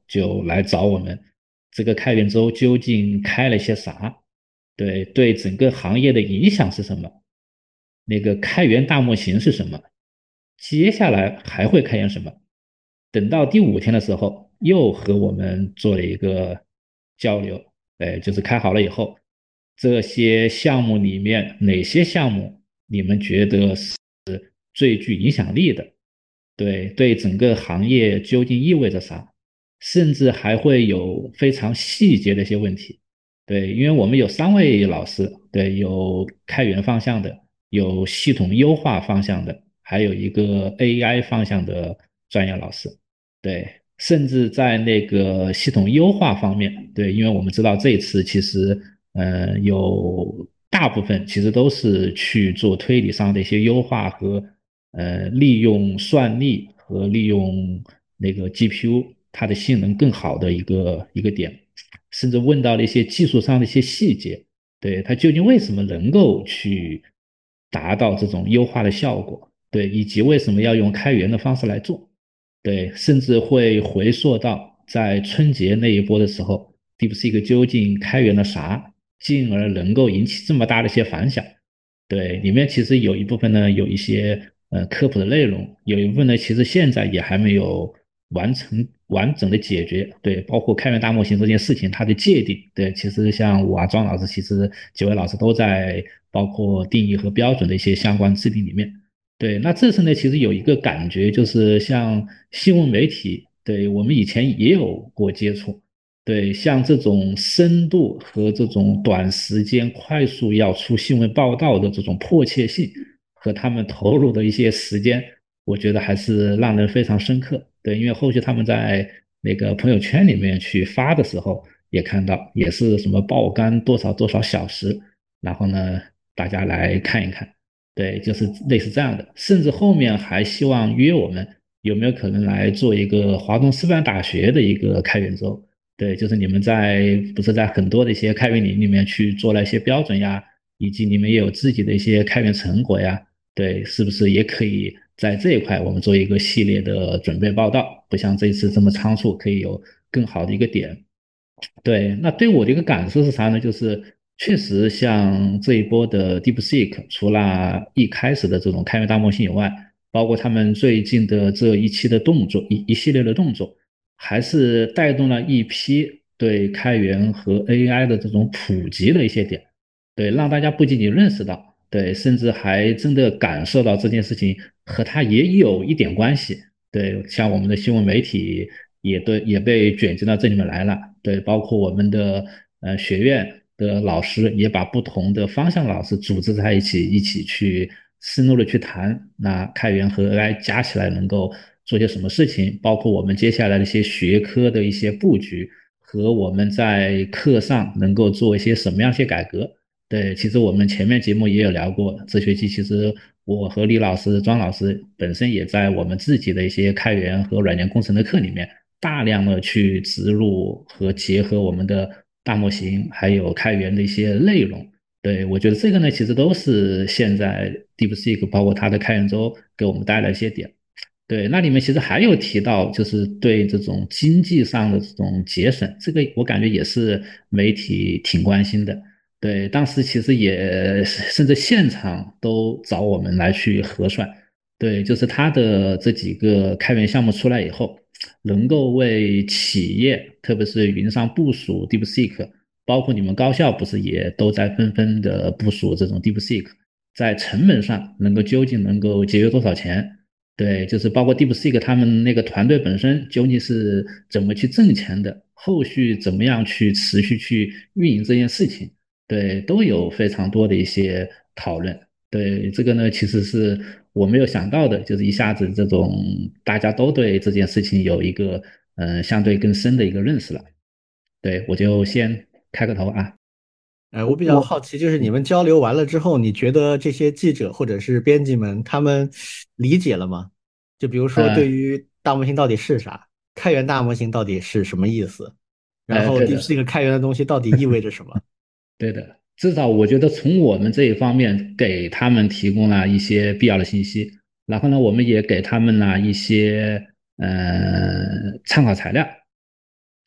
就来找我们，这个开源周究竟开了些啥？对整个行业的影响是什么？那个开源大模型是什么？接下来还会开源什么？等到第5天的时候，又和我们做了一个交流，就是开好了以后，这些项目里面哪些项目你们觉得是最具影响力的？对整个行业究竟意味着啥？甚至还会有非常细节的一些问题。对，因为我们有3位老师，对，有开源方向的，有系统优化方向的，还有一个 AI 方向的专业老师。对，甚至在那个系统优化方面，对，因为我们知道这一次其实，有大部分其实都是去做推理上的一些优化和，利用算力和利用那个 GPU 它的性能更好的一个点，甚至问到了一些技术上的一些细节，对，它究竟为什么能够去达到这种优化的效果，对，以及为什么要用开源的方式来做。对，甚至会回溯到在春节那一波的时候，DeepSeek 究竟开源了啥，进而能够引起这么大的一些反响。对，里面其实有一部分呢有一些科普的内容，有一部分呢其实现在也还没有完整的解决。对，包括开源大模型这件事情它的界定，对，其实像我啊庄老师，其实几位老师都在包括定义和标准的一些相关制定里面。对，那这次呢，其实有一个感觉，就是像新闻媒体，对，我们以前也有过接触，对，像这种深度和这种短时间快速要出新闻报道的这种迫切性，和他们投入的一些时间，我觉得还是让人非常深刻。对，因为后续他们在那个朋友圈里面去发的时候，也看到，也是什么爆肝多少多少小时，然后呢，大家来看一看。对，就是类似这样的，甚至后面还希望约我们有没有可能来做一个华东师范大学的一个开源周。对，就是你们不是在很多的一些开源领域里面去做了一些标准呀，以及你们也有自己的一些开源成果呀，对，是不是也可以在这一块我们做一个系列的准备报道，不像这一次这么仓促，可以有更好的一个点。对，那对我的一个感受是啥呢？就是确实像这一波的 DeepSeek，除了一开始的这种开源大模型以外，包括他们最近的这一期的动作，一系列的动作，还是带动了一批对开源和 AI 的这种普及的一些点，对，让大家不仅仅认识到，对，甚至还真的感受到这件事情和它也有一点关系。对，像我们的新闻媒体也被卷进到这里面来了。对，包括我们的学院的老师也把不同的方向老师组织在一起，一起去深入的去谈，那开源和 AI 加起来能够做些什么事情，包括我们接下来的一些学科的一些布局和我们在课上能够做一些什么样一些改革。对，其实我们前面节目也有聊过，这学期其实我和李老师、庄老师本身也在我们自己的一些开源和软件工程的课里面，大量的去植入和结合我们的大模型，还有开源的一些内容。对，我觉得这个呢，其实都是现在 DeepSeek 包括它的开源周给我们带来一些点。对，那里面其实还有提到，就是对这种经济上的这种节省，这个我感觉也是媒体挺关心的。对，当时其实也甚至现场都找我们来去核算，对，就是它的这几个开源项目出来以后，能够为企业，特别是云上部署 DeepSeek，包括你们高校不是也都在纷纷的部署这种 DeepSeek，在成本上究竟能够节约多少钱？对，就是包括 DeepSeek 他们那个团队本身究竟是怎么去挣钱的，后续怎么样去持续去运营这件事情。对，都有非常多的一些讨论。对，这个呢，其实是我没有想到的，就是一下子这种大家都对这件事情有一个相对更深的一个认识了。对，我就先开个头啊。 我比较我好奇，就是你们交流完了之后，你觉得这些记者或者是编辑们，他们理解了吗？就比如说，对呃于大模型到底是啥，开源大模型到底是什么意思，然后对的， DeepSeek 开源的东西到底意味着什么？ 对的，至少我觉得从我们这一方面给他们提供了一些必要的信息，然后呢，我们也给他们了一些参考材料。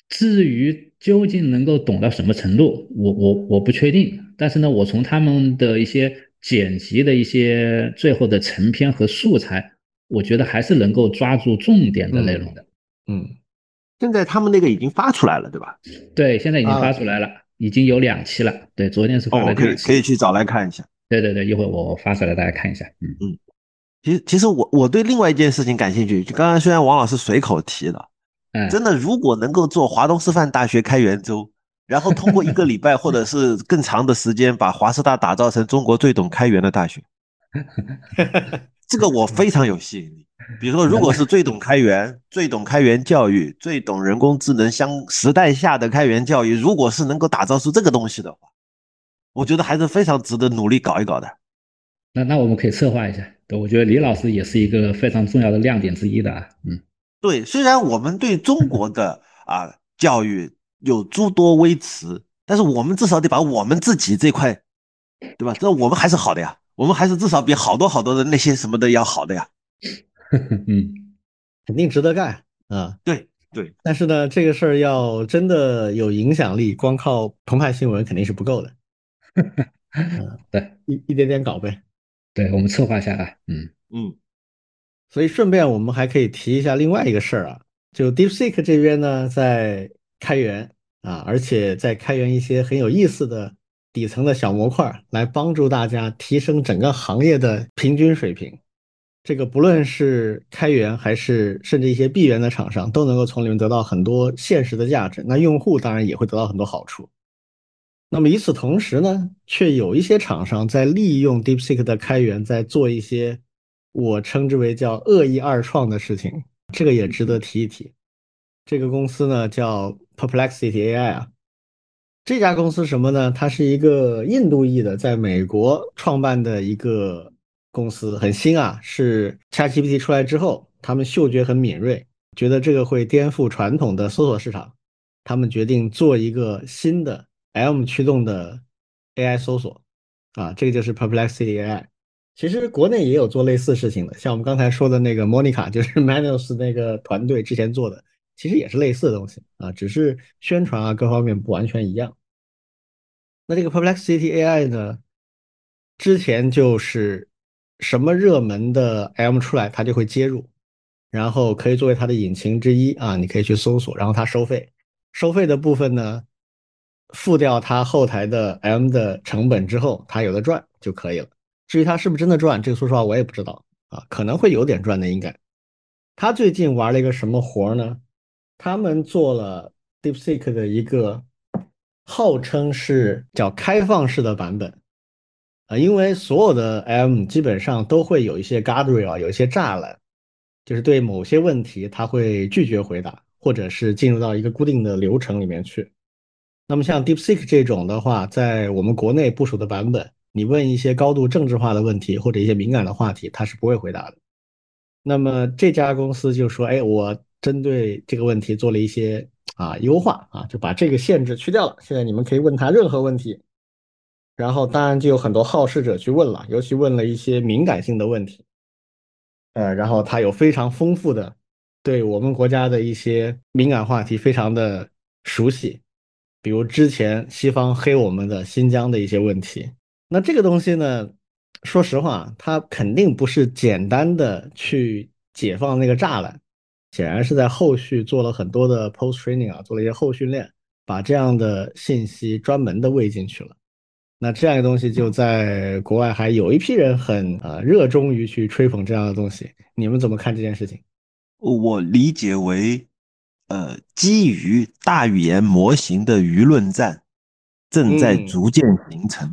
至于究竟能够懂到什么程度，我不确定。但是呢，我从他们的一些剪辑的一些最后的成片和素材，我觉得还是能够抓住重点的内容的。 嗯现在他们那个已经发出来了，对吧？ 对，现在已经发啊， 出来了，已经有2期了。对，昨天是发哦， 了可以可以 2期。 去找来看一下。 对对对，一会儿我发出来大家看一下。嗯嗯，其实我对另外一件事情感兴趣，就刚刚虽然王老师随口提了，真嗯， 的如果能够做华东师范大学开源周，然后通过1个礼拜或者是更长的时间，把华师大打造成中国最懂开源的大学，这个我非常有吸引力。比如说，如果是最懂开源、最懂开源教育、最懂人工智能时代下的开源教育，如果是能够打造出这个东西的话，我觉得还是非常值得努力搞一搞的。 那我们可以策划一下。对，我觉得李老师也是一个非常重要的亮点之一的啊。嗯。 对，虽然我们对中国的教育有诸多微词，但是我们至少得把我们自己这块，对吧？这我们还是好的呀，我们还是至少比好多好多的那些什么的要好的呀。 嗯， 肯定值得干啊。 对对， 但是呢，这个事儿要真的有影响力，光靠澎湃新闻肯定是不够的。嗯， 对一点点搞呗。 对，我们策划一下啊。嗯嗯所以顺便我们还可以提一下另外一个事儿啊，就 DeepSeek 这边呢在开源啊，而且在开源一些很有意思的底层的小模块，来帮助大家提升整个行业的平均水平。这个不论是开源还是甚至一些闭源的厂商，都能够从里面得到很多现实的价值。那用户当然也会得到很多好处。那么与此同时呢，却有一些厂商在利用 DeepSeek 的开源，在做一些我称之为叫恶意二创的事情，这个也值得提一提。这个公司呢叫 Perplexity AI 啊，这家公司什么呢？它是一个印度裔的，在美国创办的一个公司，很新啊，是 ChatGPT 出来之后，他们嗅觉很敏锐，觉得这个会颠覆传统的搜索市场，他们决定做一个新的 M 驱动的 AI 搜索啊，这个就是 Perplexity AI。其实国内也有做类似事情的，像我们刚才说的那个 Monica，就是 Manos 那个团队之前做的，其实也是类似的东西啊，只是宣传啊各方面不完全一样。那这个 Perplexity AI 呢，之前就是什么热门的 M 出来，它就会接入，然后可以作为它的引擎之一啊，你可以去搜索，然后它收费，收费的部分呢，付掉它后台的 M 的成本之后，它有的赚就可以了。至于它是不是真的赚，这个说实话我也不知道啊，可能会有点赚的应该。他最近玩了一个什么活呢？他们做了 DeepSeek 的一个号称是叫开放式的版本啊，因为所有的 M 基本上都会有一些 guardrail 啊，有一些栅栏，就是对某些问题它会拒绝回答，或者是进入到一个固定的流程里面去。那么像 DeepSeek 这种的话，在我们国内部署的版本，你问一些高度政治化的问题或者一些敏感的话题，它是不会回答的。那么这家公司就说，哎，我针对这个问题做了一些优化啊，就把这个限制去掉了。现在你们可以问他任何问题，然后当然就有很多好事者去问了，尤其问了一些敏感性的问题。然后他有非常丰富的对我们国家的一些敏感话题非常的熟悉，比如之前西方黑我们的新疆的一些问题。那这个东西呢，说实话，它肯定不是简单的去解放那个栅栏，显然是在后续做了很多的 post training 啊，做了一些后训练，把这样的信息专门的喂进去了。那这样一个东西就在国外还有一批人很热衷于去吹捧这样的东西，你们怎么看这件事情？ 我理解为，基于大语言模型的舆论战正在嗯， 逐渐形成。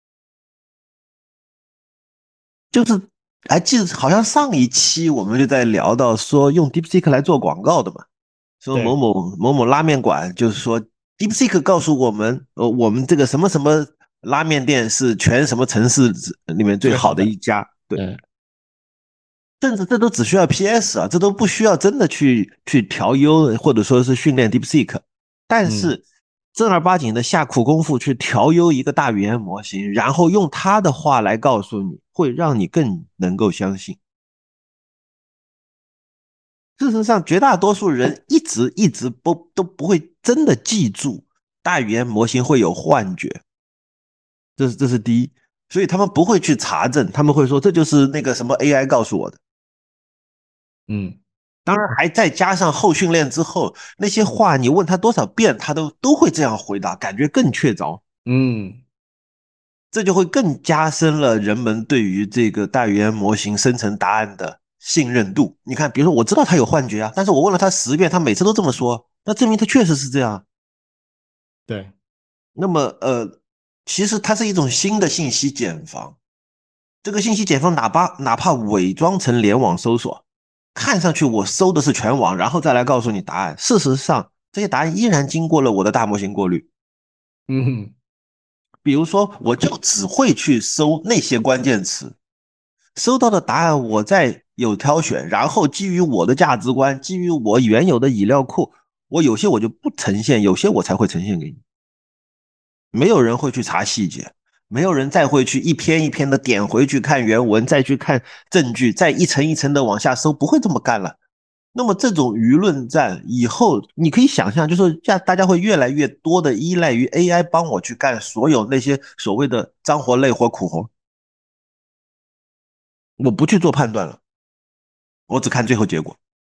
就是还记得，好像上一期我们就在聊到说用 DeepSeek 来做广告的嘛，说某对， 某某某拉面馆，就是说 DeepSeek 告诉我们，我们这个什么什么拉面店是全什么城市里面最好最好的， 的一家，对， 嗯甚至这都只需要 PS 啊，这都不需要真的去调优或者说是训练 DeepSeek，但嗯。 是正儿八经的下苦功夫去调优一个大语言模型，然后用他的话来告诉你，会让你更能够相信。 事实上，绝大多数人一直都不会真的记住大语言模型会有幻觉，这是第一，所以他们不会去查证，他们会说这就是那个什么 AI 告诉我的。 嗯当然，还再加上后训练之后，那些话你问他多少遍，他都会这样回答，感觉更确凿。 嗯这就会更加深了人们对于这个大语言模型生成答案的信任度。你看，比如说我知道他有幻觉啊，但是我问了他10遍，他每次都这么说，那证明他确实是这样。 对， 那么其实它是一种新的信息茧房。这个信息茧房哪怕伪装成联网搜索，看上去我搜的是全网，然后再来告诉你答案，事实上这些答案依然经过了我的大模型过滤。 嗯比如说，我就只会去搜那些关键词，收到的答案我再有挑选，然后基于我的价值观，基于我原有的语料库，我有些我就不呈现，有些我才会呈现给你。没有人会去查细节，没有人再会去一篇一篇的点回去看原文，再去看证据，再一层一层的往下搜，不会这么干了。那么这种舆论战以后，你可以想象，就是大家会越来越多的依赖于 AI 帮我去干所有那些所谓的脏活累活苦活，我不去做判断了，我只看最后结果。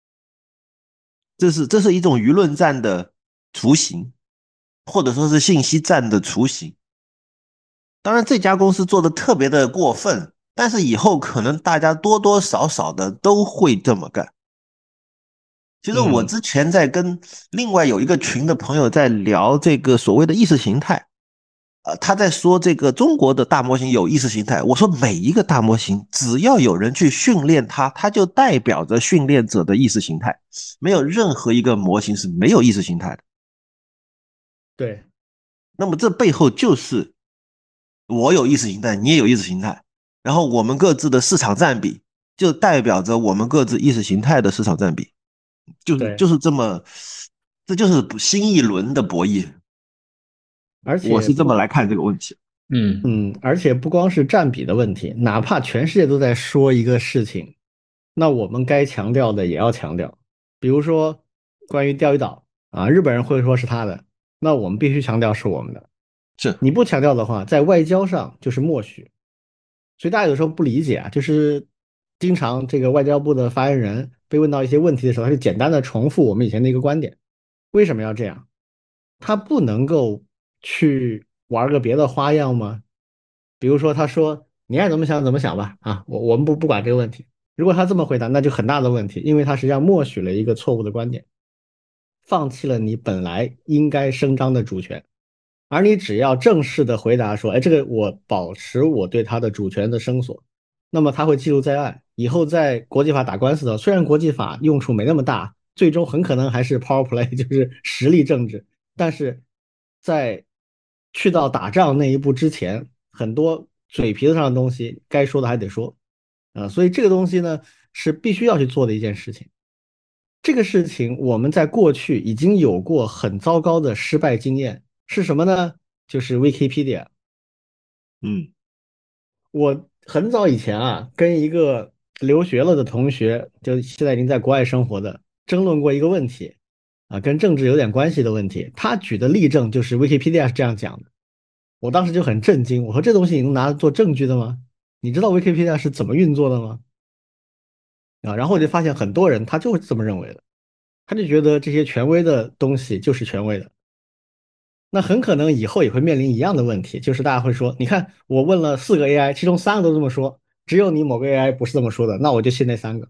这是一种舆论战的雏形，或者说是信息战的雏形。当然，这家公司做的特别的过分，但是以后可能大家多多少少的都会这么干。其实我嗯之前在跟另外有一个群的朋友在聊这个所谓的意识形态，他在说这个中国的大模型有意识形态。我说每一个大模型只要有人去训练它，它就代表着训练者的意识形态，没有任何一个模型是没有意识形态的。 对， 那么这背后就是我有意识形态，你也有意识形态，然后我们各自的市场占比就代表着我们各自意识形态的市场占比，就是对， 就是这么，这就是新一轮的博弈。 而我且不， 是这么来看这个问题。 嗯而且不光是占比的问题，哪怕全世界都在说一个事情，那我们该强调的也要强调。比如说关于钓鱼岛啊，日本人会说是他的，那我们必须强调是我们的。 是， 你不强调的话，在外交上就是默许。所以大家有时候不理解啊，就是经常这个外交部的发言人被问到一些问题的时候，他就简单的重复我们以前的一个观点。为什么要这样？他不能够去玩个别的花样吗？比如说，他说你爱怎么想怎么想吧，啊，我们不管这个问题。如果他这么回答，那就很大的问题，因为他实际上默许了一个错误的观点，放弃了你本来应该声张的主权。而你只要正式的回答说，哎，这个我保持我对他的主权的声索，那么他会记录在案，以后在国际法打官司的，虽然国际法用处没那么大，最终很可能还是 power play，就是实力政治，但是在去到打仗那一步之前，很多嘴皮子上的东西该说的还得说，所以这个东西呢是必须要去做的一件事情。这个事情我们在过去已经有过很糟糕的失败经验，是什么呢？就是 Wikipedia。 嗯我很早以前啊，跟一个留学了的同学，就现在已经在国外生活的，争论过一个问题啊，跟政治有点关系的问题。他举的例证就是 Wikipedia 是这样讲的，我当时就很震惊，我说这东西你能拿来做证据的吗？你知道 Wikipedia 是怎么运作的吗？啊，然后我就发现很多人他就是这么认为的，他就觉得这些权威的东西就是权威的。那很可能以后也会面临一样的问题，就是大家会说，你看我问了4个 AI，其中3个都这么说，只有你某个 AI 不是这么说的，那我就信那3个。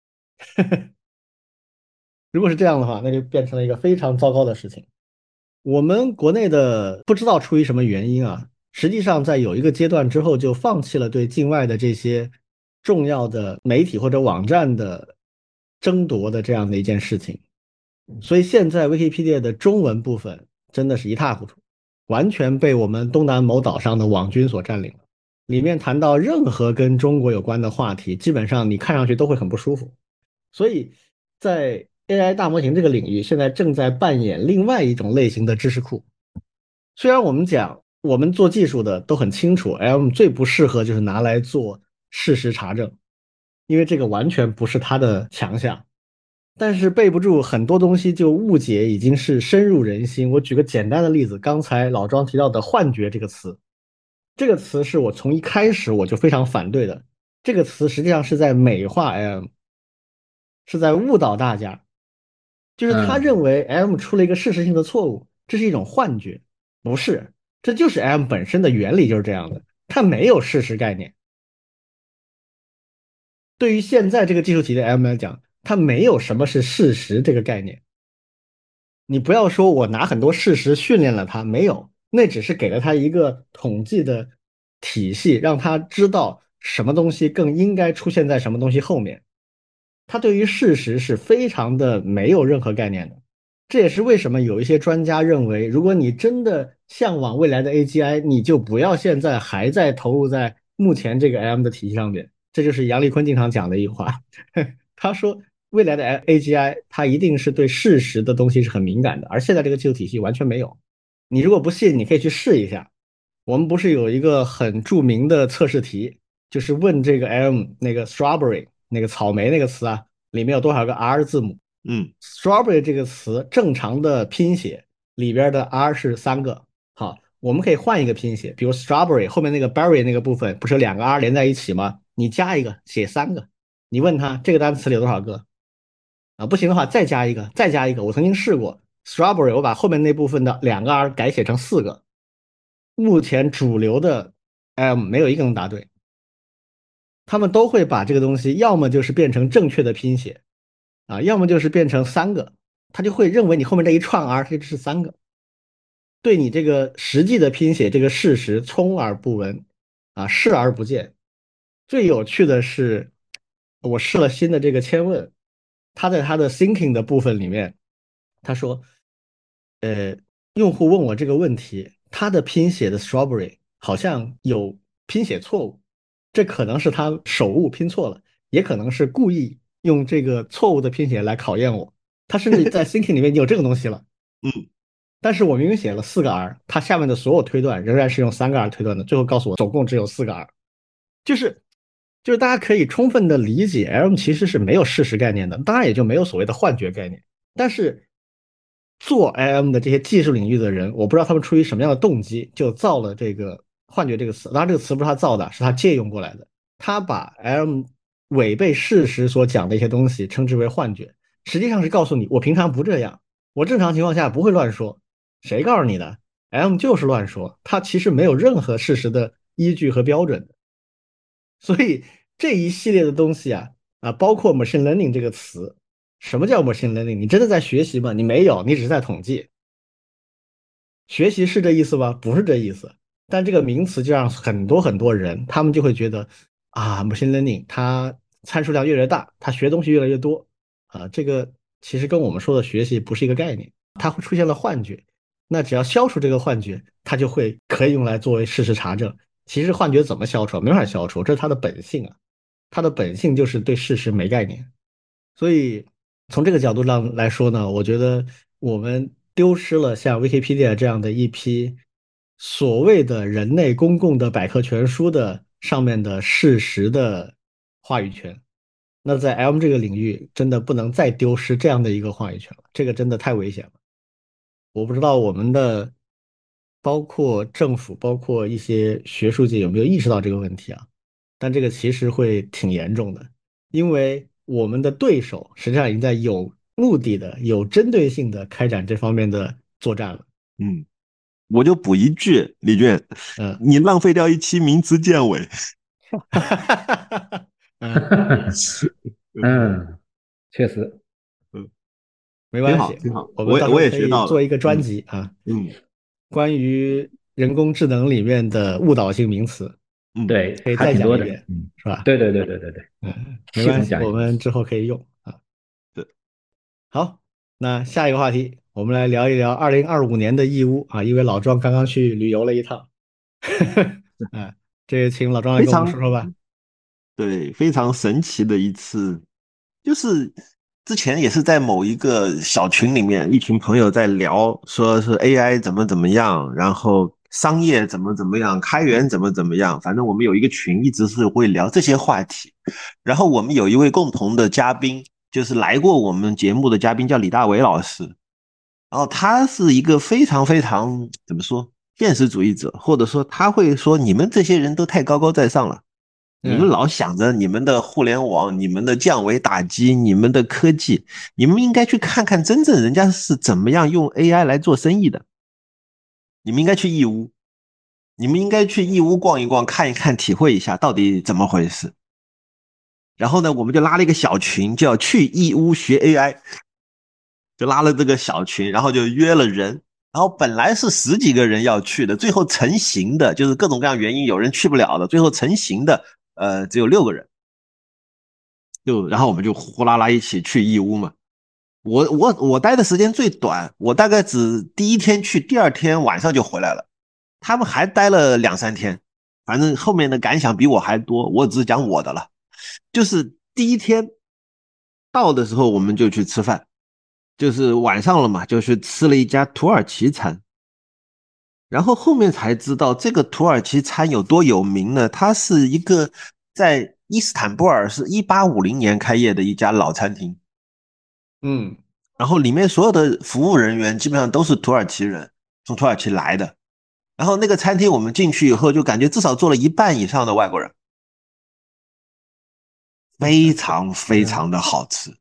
如果是这样的话，那就变成了一个非常糟糕的事情。我们国内的不知道出于什么原因啊，实际上在有一个阶段之后就放弃了对境外的这些重要的媒体或者网站的争夺的这样的一件事情。所以现在 Wikipedia 的中文部分真的是一塌糊涂，完全被我们东南某岛上的网军所占领了。里面谈到任何跟中国有关的话题，基本上你看上去都会很不舒服。所以在 AI 大模型这个领域，现在正在扮演另外一种类型的知识库。虽然我们讲我们做技术的都很清楚，LM 最不适合就是拿来做事实查证，因为这个完全不是它的强项。 但是背不住很多东西就误解已经是深入人心。我举个简单的例子，刚才老庄提到的“幻觉”这个词，这个词是我从一开始我就非常反对的。这个词实际上是在美化 M，是在误导大家。就是他认嗯为 M 出了一个事实性的错误，这是一种幻觉，不是，这就是 M 本身的原理就是这样的，它没有事实概念。对于现在这个技术体的 M 来讲，它没有什么是事实这个概念。你不要说我拿很多事实训练了它，没有，那只是给了它一个统计的体系，让它知道什么东西更应该出现在什么东西后面。它对于事实是非常的没有任何概念的。这也是为什么有一些专家认为，如果你真的向往未来的 AGI，你就不要现在还在投入在目前这个 M 的体系上面。这就是杨丽坤经常讲的一句话，他说未来的 AGI 它一定是对事实的东西是很敏感的，而现在这个技术体系完全没有。你如果不信，你可以去试一下。我们不是有一个很著名的测试题，就是问这个 M 那个 strawberry 那个草莓那个词啊，里面有多少个 R 字母？strawberry 这个词正常的拼写里边的 R 是3个。好，我们可以换一个拼写，比如 strawberry 后面那个 berry 那个部分不是有2个 R 连在一起吗？你加一个，写3个。你问他这个单词里有多少个？啊，不行的话再加一个，再加一个。我曾经试过 strawberry，我把后面那部分的2个 R 改写成4个。目前主流的 M 没有一个能答对，他们都会把这个东西要么就是变成正确的拼写啊，要么就是变成3个，他就会认为你后面这一串 R 它就是3个，对你这个实际的拼写这个事实充耳不闻啊，视而不见。最有趣的是，我试了新的这个千问，他在他的 thinking 的部分里面，他说，用户问我这个问题，他的拼写的 strawberry 好像有拼写错误，这可能是他手误拼错了，也可能是故意用这个错误的拼写来考验我。他甚至在 thinking 里面有这个东西了， 嗯， 但是我明明写了4个R，他下面的所有推断仍然是用3个R 推断的，最后告诉我总共只有4个R。就是就是大家可以充分的理解，M 其实是没有事实概念的，当然也就没有所谓的幻觉概念。但是做 IM 的这些技术领域的人，我不知道他们出于什么样的动机，就造了这个幻觉这个词。当然，这个词不是他造的，是他借用过来的。他把 M 违背事实所讲的一些东西称之为幻觉，实际上是告诉你，我平常不这样，我正常情况下不会乱说。谁告诉你的？M 就是乱说，它其实没有任何事实的依据和标准的。所以这一系列的东西包括 machine learning 这个词，什么叫 machine learning？你真的在学习吗？你没有，你只是在统计。学习是这意思吗？不是这意思。但这个名词就让很多很多人，他们就会觉得machine learning 它参数量越来越大，它学东西越来越多这个其实跟我们说的学习不是一个概念，它会出现了幻觉。那只要消除这个幻觉，它就会可以用来作为事实查证。其实幻觉怎么消除？没法消除，这是它的本性它的本性就是对事实没概念。所以从这个角度上来说呢，我觉得我们丢失了像 Wikipedia 这样的一批所谓的人类公共的百科全书的上面的事实的话语权。那在 M 这个领域，真的不能再丢失这样的一个话语权了，这个真的太危险了。我不知道我们的包括政府，包括一些学术界有没有意识到这个问题但这个其实会挺严重的，因为我们的对手实际上已经在有目的的、有针对性的开展这方面的作战了。 嗯，我就补一句，李娟， 嗯， 你浪费掉一期名词建委。 嗯， 嗯，确实。 嗯，挺好， 没关系， 挺好， 我们到时候我也可以学到了。 做一个专辑嗯关于人工智能里面的误导性名词， 嗯， 对， 可以再还挺多的。 讲一遍， 嗯， 是吧？ 对对对对对对， 没关系， 系统讲一下。 我们之后可以用对， 好，那下一个话题，我们来聊一聊2025年的义乌因为老庄刚刚去旅游了一趟，这个请老庄来跟我们非常说说吧。 对，非常神奇的一次，就是之前也是在某一个小群里面，一群朋友在聊，说是 AI 怎么怎么样，然后商业怎么怎么样，开源怎么怎么样，反正我们有一个群，一直是会聊这些话题。然后我们有一位共同的嘉宾， 就是来过我们节目的嘉宾叫李大为老师，然后他是一个非常非常怎么说现实主义者，或者说他会说你们这些人都太高高在上了，你们老想着你们的互联网、你们的降维打击、你们的科技，你们应该去看看真正人家是怎么样用 AI 来做生意的。你们应该去义乌，你们应该去义乌逛一逛、看一看、体会一下到底怎么回事。然后呢，我们就拉了一个小群，叫去义乌学 AI， 就拉了这个小群，然后就约了人。然后本来是10几个人要去的，最后成型的就是各种各样原因，有人去不了的，最后成型的只有6个人。然后我们就呼啦啦一起去义乌嘛。我待的时间最短，我大概只第一天去，第2天晚上就回来了。他们还待了2、3天，反正后面的感想比我还多，我只是讲我的了。就是第一天到的时候，我们就去吃饭，就是晚上了嘛，就去吃了一家土耳其餐。然后后面才知道这个土耳其餐有多有名呢？它是一个在伊斯坦布尔是1850年开业的一家老餐厅。然后里面所有的服务人员基本上都是土耳其人，从土耳其来的。然后那个餐厅我们进去以后，就感觉至少坐了1半以上的外国人，非常非常的好吃。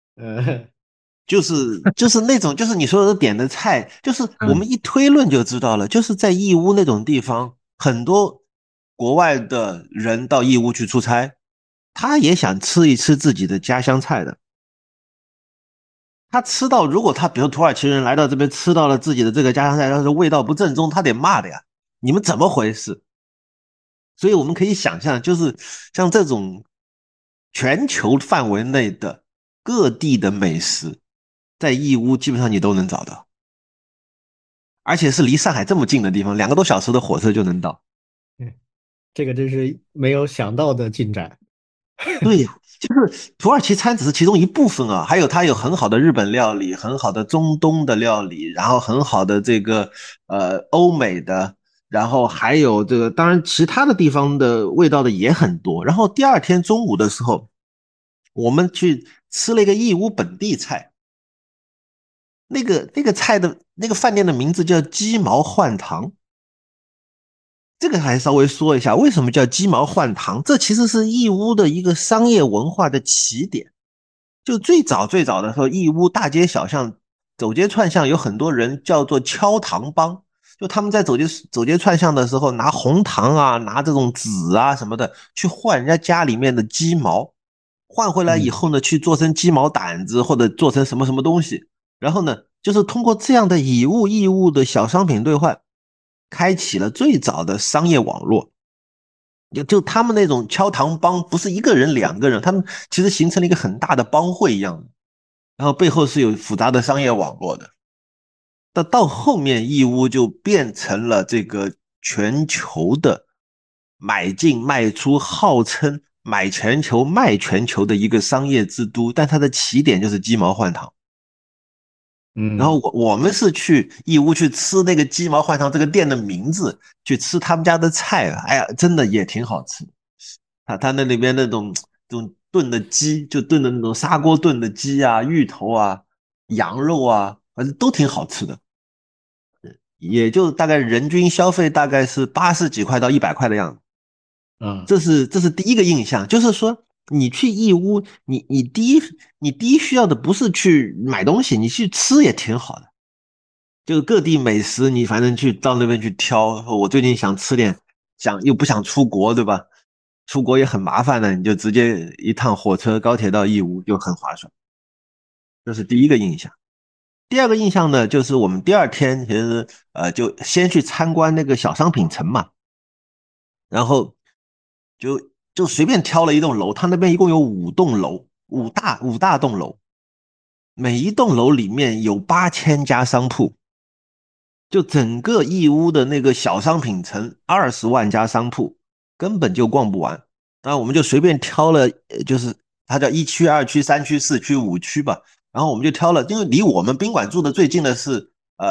就是那种，就是你说的点的菜，就是我们一推论就知道了，就是在义乌那种地方，很多国外的人到义乌去出差，他也想吃一吃自己的家乡菜的。他吃到，如果他比如土耳其人来到这边吃到了自己的这个家乡菜，要是味道不正宗，他得骂的呀，你们怎么回事？所以我们可以想象，就是像这种全球范围内的各地的美食，在义乌基本上你都能找到，而且是离上海这么近的地方，2个多小时的火车就能到。 这个真是没有想到的进展。 对呀，就是土耳其餐只是其中一部分啊，还有它有很好的日本料理，很好的中东的料理，然后很好的这个欧美的，然后还有这个当然其他的地方的味道的也很多。然后第2天中午的时候，我们去吃了一个义乌本地菜，那个菜的那个饭店的名字叫鸡毛换糖。这个还稍微说一下，为什么叫鸡毛换糖？这其实是义乌的一个商业文化的起点。就最早最早的时候，义乌大街小巷走街串巷有很多人叫做敲糖帮，就他们在走街串巷的时候，拿红糖啊，拿这种纸啊什么的去换人家家里面的鸡毛，换回来以后呢，去做成鸡毛掸子或者做成什么什么东西，然后呢，就是通过这样的以物易物的小商品兑换，开启了最早的商业网络。就他们那种敲糖帮，不是1个人2个人，他们其实形成了一个很大的帮会一样的，然后背后是有复杂的商业网络的。到后面义乌就变成了这个全球的买进卖出，号称买全球卖全球的一个商业之都，但它的起点就是鸡毛换糖。然后我们是去义乌去吃那个鸡毛换糖这个店的名字，去吃他们家的菜，哎呀，真的也挺好吃。他那里边那种这种炖的鸡，就炖的那种砂锅炖的鸡啊、芋头啊、羊肉啊，反正都挺好吃的。也就大概人均消费大概是80几块到100块的样子。这是第一个印象，就是说你去义乌，你第一需要的不是去买东西，你去吃也挺好的。就各地美食，你反正去到那边去挑。我最近想吃点，又不想出国，对吧？出国也很麻烦的，你就直接一趟火车高铁到义乌就很划算。这是第一个印象。第2个印象呢，就是我们第2天其实就先去参观那个小商品城嘛，然后就随便挑了一栋楼，它那边一共有5栋楼，五大栋楼，每一栋楼里面有8000家商铺。就整个义乌的那个小商品城20万家商铺，根本就逛不完。然后我们就随便挑了，就是它叫1区、2区、3区、4区、5区吧。然后我们就挑了，因为离我们宾馆住的最近的是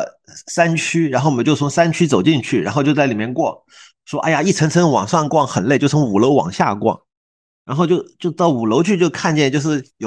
3区，然后我们就从3区走进去，然后就在里面逛。说哎呀，一层层往上逛很累，就从5楼往下逛。然后就到5楼去，就看见就是有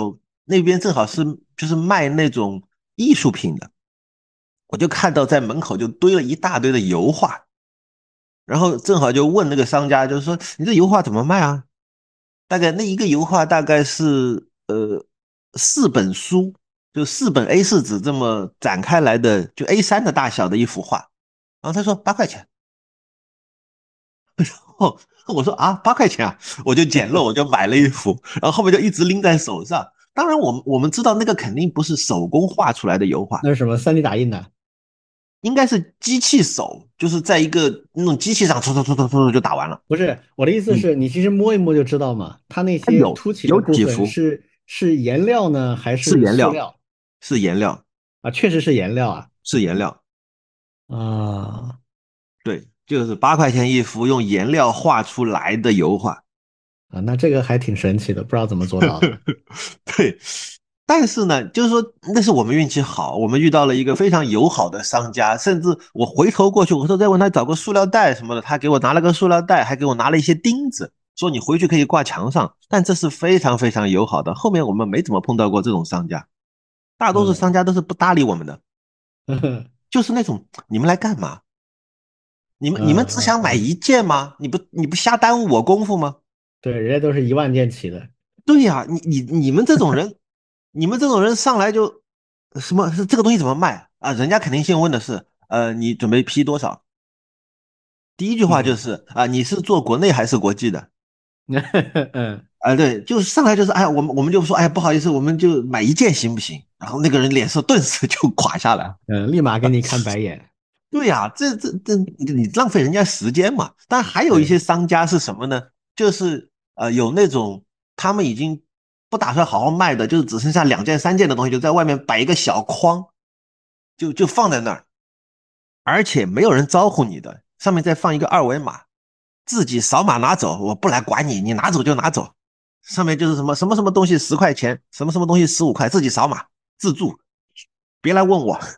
那边正好是就是卖那种艺术品的，我就看到在门口就堆了一大堆的油画，然后正好就问那个商家，就是说你这油画怎么卖啊？大概那一个油画大概是4本书，就4本 A4 纸这么展开来的，就 A3的大小的一幅画。然后他说8块钱，然后我说啊8块钱啊，我就捡漏我就买了一幅，然后后面就一直拎在手上。当然我们知道那个肯定不是手工画出来的油画， 那是什么3D 打印的？ 应该是机器手，就是在一个那种机器上搓搓搓搓搓就打完了。 不是，我的意思嗯， 是你其实摸一摸就知道嘛，它那它有些凸起的有部分几幅是颜料呢，还是是颜料， 塑料是颜料， 啊？确实是颜料啊。 是颜料。 啊对，就是8块钱一幅用颜料画出来的油画。 啊，那这个还挺神奇的，不知道怎么做到的。 对，但是呢，就是说那是我们运气好，我们遇到了一个非常友好的商家，甚至我回头过去，我说再问他找个塑料袋什么的，他给我拿了个塑料袋，还给我拿了一些钉子，说你回去可以挂墙上。但这是非常非常友好的，后面我们没怎么碰到过这种商家，大多数嗯， 商家都是不搭理我们的，就是那种你们来干嘛？你们只想买一件吗？你不瞎耽误我功夫吗？ 对，人家都是1万件起的。 对呀，你们这种人，你们这种人上来就什么这个东西怎么卖啊？人家肯定先问的是，你准备批多少？第一句话就嗯是啊，你是做国内还是国际的？ 嗯啊，对，就是上来就是，哎，我们就说，哎，不好意思，我们就买一件行不行？然后那个人脸色顿时就垮下来。 嗯，立马给你看白眼。 对呀，这你浪费人家时间嘛。但还有一些对， 商家是什么呢？就是有那种他们已经不打算好好卖的，就是只剩下2件3件的东西，就在外面摆一个小筐，就放在那儿，而且没有人招呼你的，上面再放一个二维码，自己扫码拿走，我不来管你，你拿走就拿走。上面就是什么什么什么东西10块钱，什么什么东西15块，自己扫码自助，别来问我。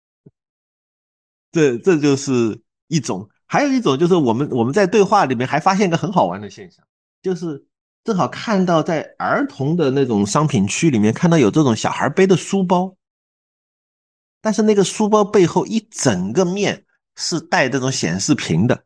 这就是一种，还有一种就是我们在对话里面还发现一个很好玩的现象，就是正好看到在儿童的那种商品区里面看到有这种小孩背的书包，但是那个书包背后一整个面是带这种显示屏的，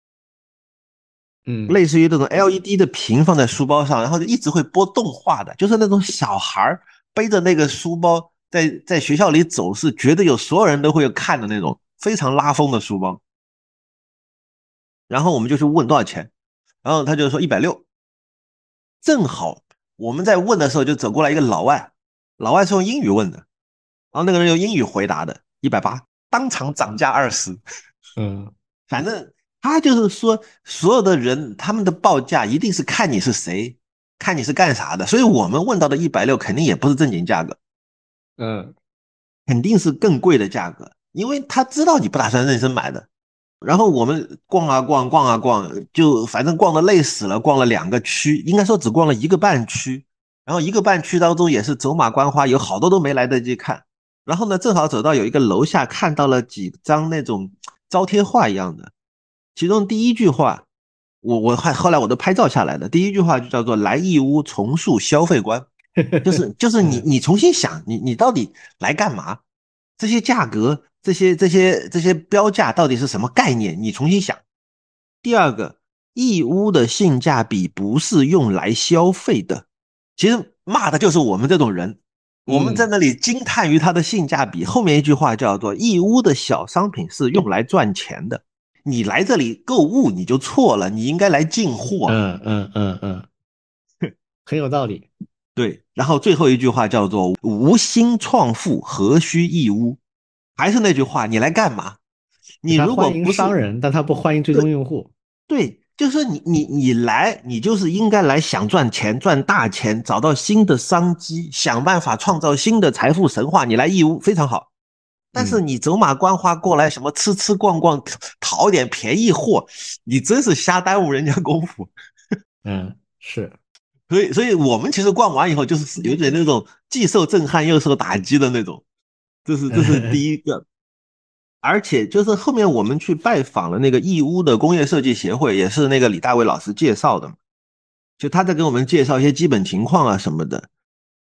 嗯类似于这种 LED 的屏放在书包上，然后就一直会播动画的，就是那种小孩背着那个书包在学校里走，是绝对有所有人都会看的那种非常拉风的书包。然后我们就去问多少钱，然后他就说160，正好我们在问的时候就走过来一个老外，老外是用英语问的，然后那个人用英语回答的180，当场涨价20， 嗯反正他就是说所有的人他们的报价一定是看你是谁，看你是干啥的，所以我们问到的160肯定也不是正经价格， 嗯肯定是更贵的价格，因为他知道你不打算认真买的。然后我们逛啊逛，逛啊逛，就反正逛的累死了，逛了2个区，应该说只逛了1个半区。然后1个半区当中也是走马观花，有好多都没来得及看。然后呢，正好走到有一个楼下，看到了几张那种招贴画一样的，其中第一句话，我后来我都拍照下来的。第一句话就叫做"来义乌重塑消费观"，就是你嗯， 你重新想，你到底来干嘛？这些价格，这些标价到底是什么概念？你重新想。第二个，义乌的性价比不是用来消费的，其实骂的就是我们这种人。我们在嗯那里惊叹于它的性价比，后面一句话叫做义乌的小商品是用来赚钱的。你来这里购物你就错了，你应该来进货。 嗯嗯嗯嗯，很有道理。 对，然后最后一句话叫做无心创富，何须义乌？还是那句话，你来干嘛？你如果他欢迎不是商人，但他不欢迎最终用户。 对，就是你来，你就是应该来想赚钱，赚大钱，找到新的商机，想办法创造新的财富神话。你来义乌非常好，但是嗯你走马观花过来，什么吃吃逛逛，讨点便宜货，你真是瞎耽误人家功夫。 嗯，是。 所以我们其实逛完以后，就是有点那种既受震撼又受打击的那种，这是第一个。而且就是后面我们去拜访了那个义乌的工业设计协会，也是那个李大卫老师介绍的，就他在给我们介绍一些基本情况啊什么的。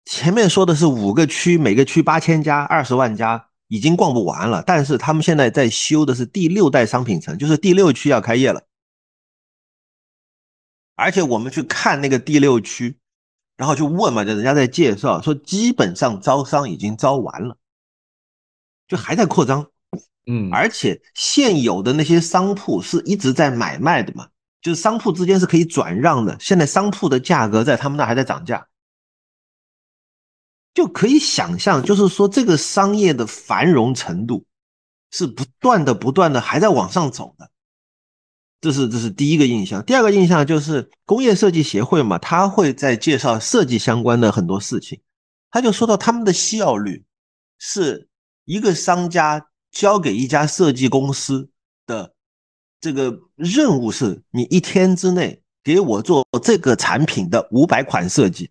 前面说的是5个区，每个区8000家，20万家，已经逛不完了。但是他们现在在修的是第6代商品城，就是第6区要开业了。而且我们去看那个第6区，然后就问嘛，人家在介绍说，基本上招商已经招完了，就还在扩张。而且现有的那些商铺是一直在买卖的嘛，就是商铺之间是可以转让的。现在商铺的价格在他们那还在涨价，就可以想象，就是说这个商业的繁荣程度是不断的还在往上走的。这是第一个印象。第二个印象就是工业设计协会嘛，他会在介绍设计相关的很多事情，他就说到他们的效率是一个商家交给一家设计公司的这个任务是，你1天之内给我做这个产品的500款设计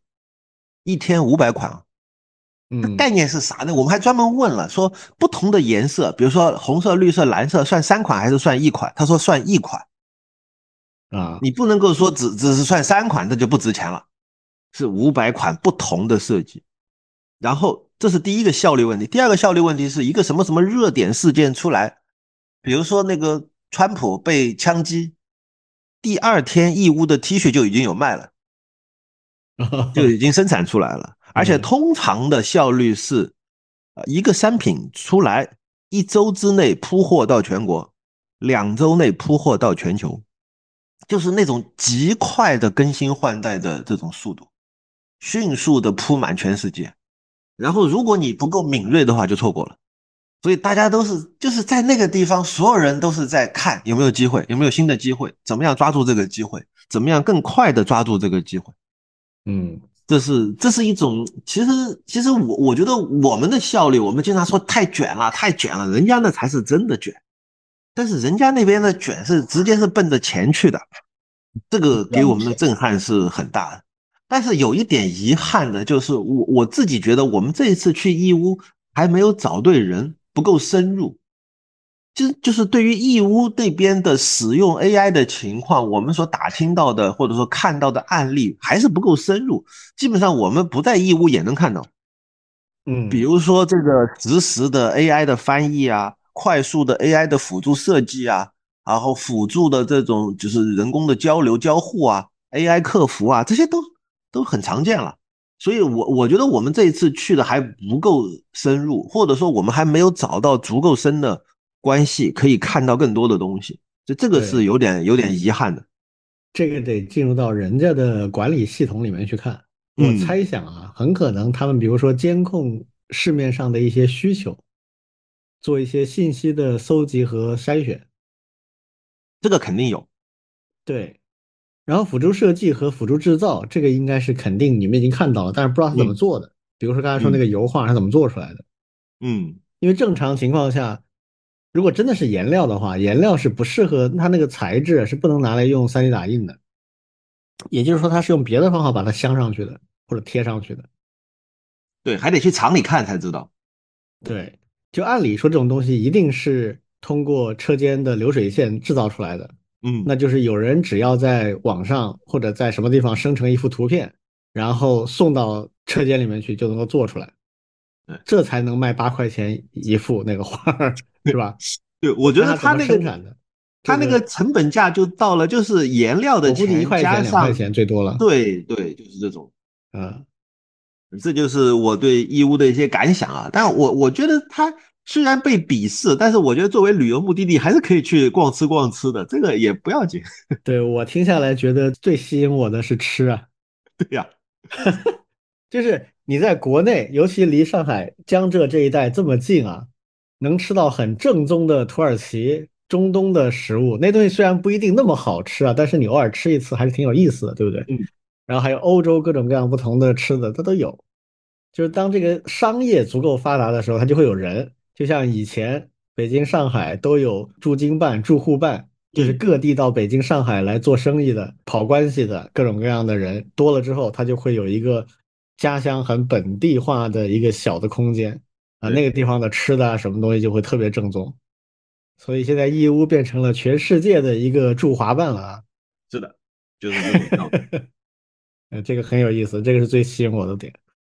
，1天500款。那概念是啥呢？我们还专门问了，说不同的颜色，比如说红色、绿色、蓝色，算3款还是算1款？他说算1款。你不能够说只是算3款，那就不值钱了，是500款不同的设计。然后这是第一个效率问题。第二个效率问题是一个什么什么热点事件出来，比如说那个川普被枪击，第2天义乌的 T 恤就已经有卖了，就已经生产出来了。而且通常的效率是一个商品出来1周之内铺货到全国，2周内铺货到全球，就是那种极快的更新换代的这种速度，迅速的铺满全世界。然后如果你不够敏锐的话就错过了。所以大家都是就是在那个地方，所有人都是在看有没有机会，有没有新的机会，怎么样抓住这个机会，怎么样更快的抓住这个机会。这是一种，其实我觉得我们的效率，我们经常说太卷了，太卷了，人家那才是真的卷。但是人家那边的卷是直接是奔着钱去的，这个给我们的震撼是很大的。但是有一点遗憾的就是我自己觉得我们这一次去义乌还没有找对人，不够深入。就是对于义乌那边的使用 AI 的情况，我们所打听到的或者说看到的案例还是不够深入。基本上我们不在义乌也能看到。比如说这个实时的 AI 的翻译啊，快速的 AI 的辅助设计啊，然后辅助的这种就是人工的交流交互啊， AI 客服啊，这些都很常见了。所以我觉得我们这一次去的还不够深入，或者说我们还没有找到足够深的关系可以看到更多的东西，这个是有点遗憾的。 这个得进入到人家的管理系统里面去看。我猜想啊，很可能他们比如说监控市面上的一些需求，做一些信息的搜集和筛选。 这个肯定有。 对，然后辅助设计和辅助制造，这个应该是肯定你们已经看到了，但是不知道它怎么做的。比如说刚才说那个油画，它怎么做出来的？因为正常情况下，如果真的是颜料的话，颜料是不适合它那个材质是不能拿来用 3D 打印的，也就是说它是用别的方法把它镶上去的或者贴上去的。 对，还得去厂里看才知道。 对，就按理说这种东西一定是通过车间的流水线制造出来的。那就是有人只要在网上或者在什么地方生成一幅图片，然后送到车间里面去就能够做出来，这才能卖8块钱一幅那个画儿，是吧？ 对，我觉得他那个生产的， 他那个成本价就到了，就是颜料的我估计1块钱2块钱最多了。 对，就是这种。这就是我对义乌的一些感想啊。但我觉得它虽然被鄙视，但是我觉得作为旅游目的地还是可以去逛吃逛吃的，这个也不要紧。 对，我听下来觉得最吸引我的是吃啊。 对呀， 就是你在国内，尤其离上海、江浙这一带这么近啊，能吃到很正宗的土耳其、中东的食物。那东西虽然不一定那么好吃啊，但是你偶尔吃一次还是挺有意思的，对不对？然后还有欧洲各种各样不同的吃的，它都有。就是当这个商业足够发达的时候，它就会有人，就像以前北京、上海都有驻京办、驻沪办，就是各地到北京、上海来做生意的、跑关系的各种各样的人多了之后，他就会有一个家乡很本地化的一个小的空间啊，那个地方的吃的啊什么东西就会特别正宗。所以现在义乌变成了全世界的一个驻华办了啊。 是的，就是这种道理。 这个很有意思，这个是最吸引我的点。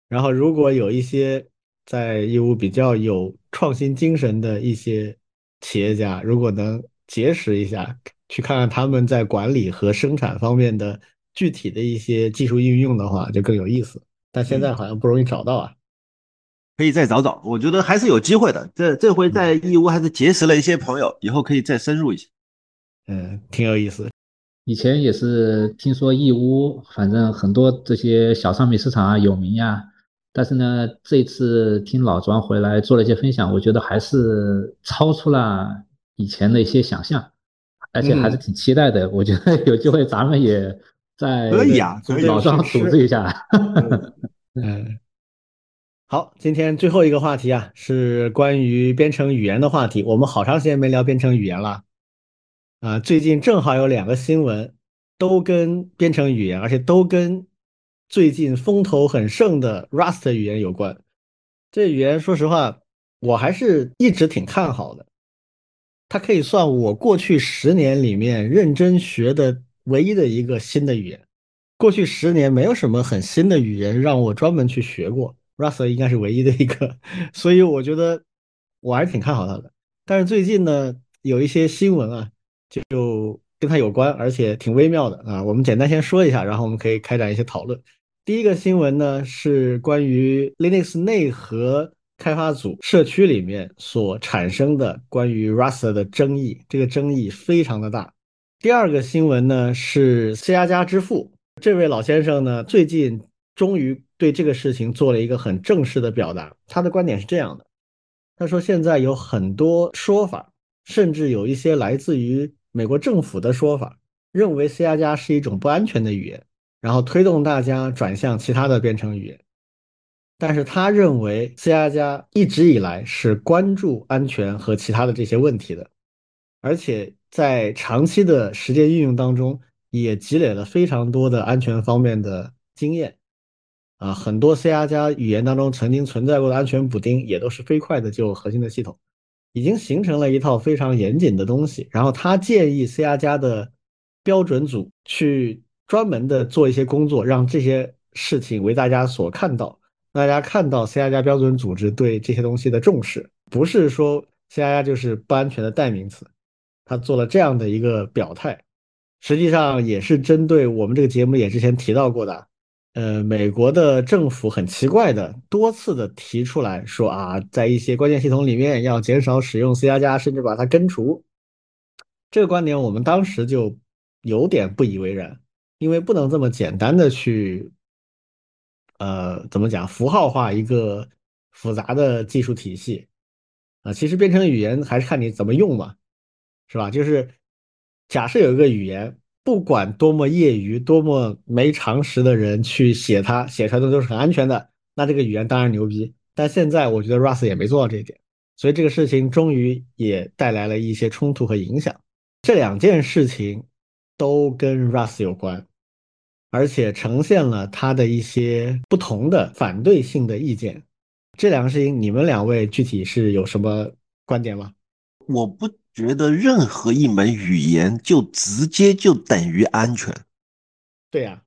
然后如果有一些在义乌比较有创新精神的一些企业家，如果能结识一下，去看看他们在管理和生产方面的具体的一些技术应用的话，就更有意思。但现在好像不容易找到啊。 可以再找找，我觉得还是有机会的。这回在义乌还是结识了一些朋友，以后可以再深入一些。 挺有意思。 以前也是听说义乌，反正很多这些小商品市场啊有名呀。但是呢，这次听老庄回来做了一些分享，我觉得还是超出了以前的一些想象，而且还是嗯， 挺期待的。我觉得有机会咱们也再跟可以啊，可以。 老庄组织一下。 嗯嗯，好，今天最后一个话题啊，是关于编程语言的话题。我们好长时间没聊编程语言了啊，最近正好有2个新闻，都跟编程语言，而且都跟最近风头很盛的 Rust 语言有关。这语言说实话，我还是一直挺看好的。它可以算我过去10年里面认真学的唯一的一个新的语言。过去10年没有什么很新的语言让我专门去学过，Rust 应该是唯一的一个，所以我觉得我还是挺看好它的。但是最近呢，有一些新闻啊，就跟它有关，而且挺微妙的啊。我们简单先说一下，然后我们可以开展一些讨论。第一个新闻呢是关于 Linux 内核开发组社区里面所产生的关于 Rust 的争议，这个争议非常的大。第二个新闻呢是 C 加加之父这位老先生呢，最近终于对这个事情做了一个很正式的表达。他的观点是这样的，他说现在有很多说法，甚至有一些来自于美国政府的说法，认为 C 加加是一种不安全的语言，然后推动大家转向其他的编程语言。但是他认为 C 加加一直以来是关注安全和其他的这些问题的，而且在长期的实践应用当中，也积累了非常多的安全方面的经验。啊，很多 C 加加语言当中曾经存在过的安全补丁，也都是飞快的就核心的系统，已经形成了一套非常严谨的东西。然后他建议 C 加加的标准组去专门的做一些工作，让这些事情为大家所看到，大家看到 C 加加标准组织对这些东西的重视，不是说 C 加加就是不安全的代名词。他做了这样的一个表态，实际上也是针对我们这个节目也之前提到过的。美国的政府很奇怪的多次的提出来说啊，在一些关键系统里面要减少使用 C 加加，甚至把它根除。这个观点我们当时就有点不以为然，因为不能这么简单的去怎么讲符号化一个复杂的技术体系啊。其实编程语言还是看你怎么用嘛，是吧？就是假设有一个语言，不管多么业余、多么没常识的人去写它，写出来的都是很安全的，那这个语言当然牛逼。但现在我觉得 Rust 也没做到这一点，所以这个事情终于也带来了一些冲突和影响。这2件事情都跟 Rust 有关，而且呈现了它的一些不同的反对性的意见。这2个事情，你们2位具体是有什么观点吗？ 我不觉得任何一门语言就直接就等于安全， 对呀，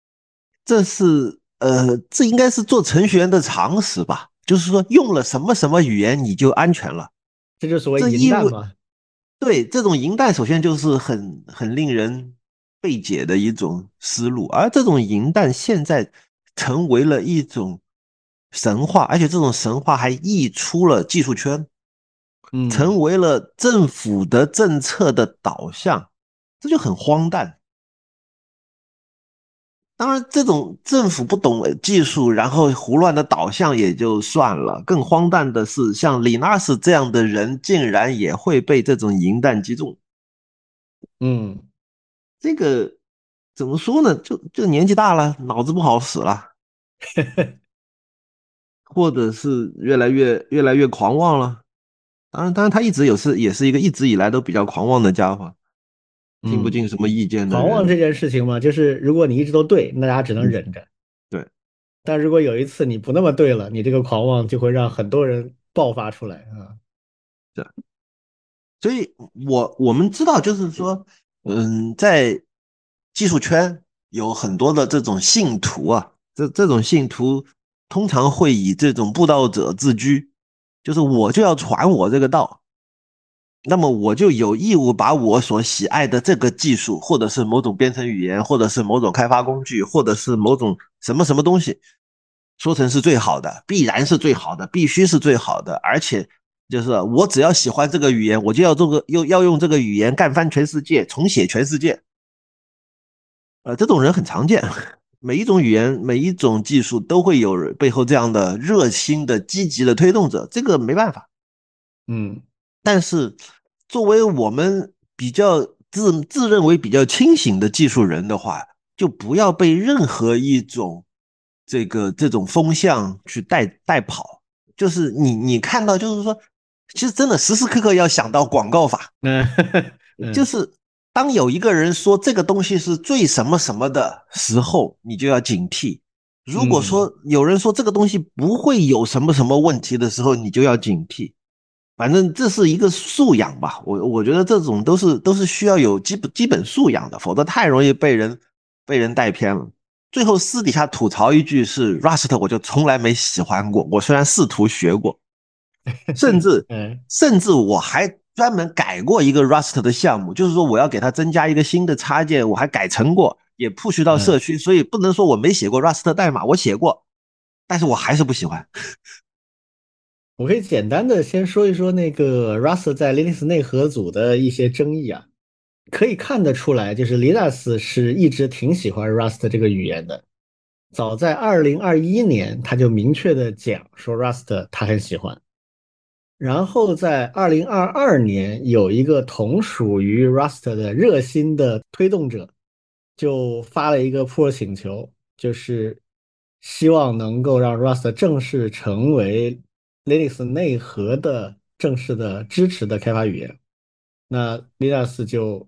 这应该是做程序员的常识吧？就是说用了什么什么语言你就安全了， 这就所谓这意味银弹嘛。 对这种银弹首先就是很令人费解的一种思路，而这种银弹现在成为了一种神话，而且这种神话还溢出了技术圈。 嗯成为了政府的政策的导向，这就很荒诞。当然，这种政府不懂技术，然后胡乱的导向也就算了，更荒诞的是，像李纳斯这样的人，竟然也会被这种银弹击中。 嗯， 这个怎么说呢？就年纪大了，脑子不好使了，或者是越来越狂妄了。当然，他一直也是一个一直以来都比较狂妄的家伙。听不进嗯， 什么意见的人。 狂妄这件事情嘛，就是如果你一直都对，那大家只能忍着。 对， 但如果有一次你不那么对了，你这个狂妄就会让很多人爆发出来啊。 对，所以我们知道，就是说，在技术圈有很多的这种信徒啊，这种信徒通常会以这种布道者自居，就是我就要传我这个道，那么我就有义务把我所喜爱的这个技术，或者是某种编程语言，或者是某种开发工具，或者是某种什么什么东西，说成是最好的，必然是最好的，必须是最好的，而且就是我只要喜欢这个语言，我就要要用这个语言干翻全世界，重写全世界。这种人很常见，每一种语言、每一种技术都会有背后这样的热心的、积极的推动者，这个没办法。 嗯但是作为我们比较自认为比较清醒的技术人的话，就不要被任何一种这种风向去带跑。就是你看到，就是说，其实真的时时刻刻要想到广告法， 嗯嗯就是当有一个人说这个东西是最什么什么的时候，你就要警惕。如果嗯说有人说这个东西不会有什么什么问题的时候，你就要警惕。反正这是一个素养吧，我觉得这种都是需要有基本素养的，否则太容易被人带偏了。最后私底下吐槽一句是 Rust，我就从来没喜欢过，我虽然试图学过，甚至嗯甚至我还专门改过一个 Rust 的项目，就是说我要给它增加一个新的插件，我还改成过，也 push 到社嗯， 区，所以不能说我没写过 Rust 代码，我写过，但是我还是不喜欢。 我可以简单的先说一说那个 Rust 在 Linux 内核组的一些争议啊，可以看得出来，就是 Linus 是一直挺喜欢 Rust 这个语言的。早在2021年，他就明确的讲说 Rust 他很喜欢。然后在2022年，有一个同属于 Rust 的热心的推动者，就发了一个 pull 请求，就是希望能够让 Rust 正式成为 Linux 内核的正式的支持的开发语言。那 Linux 就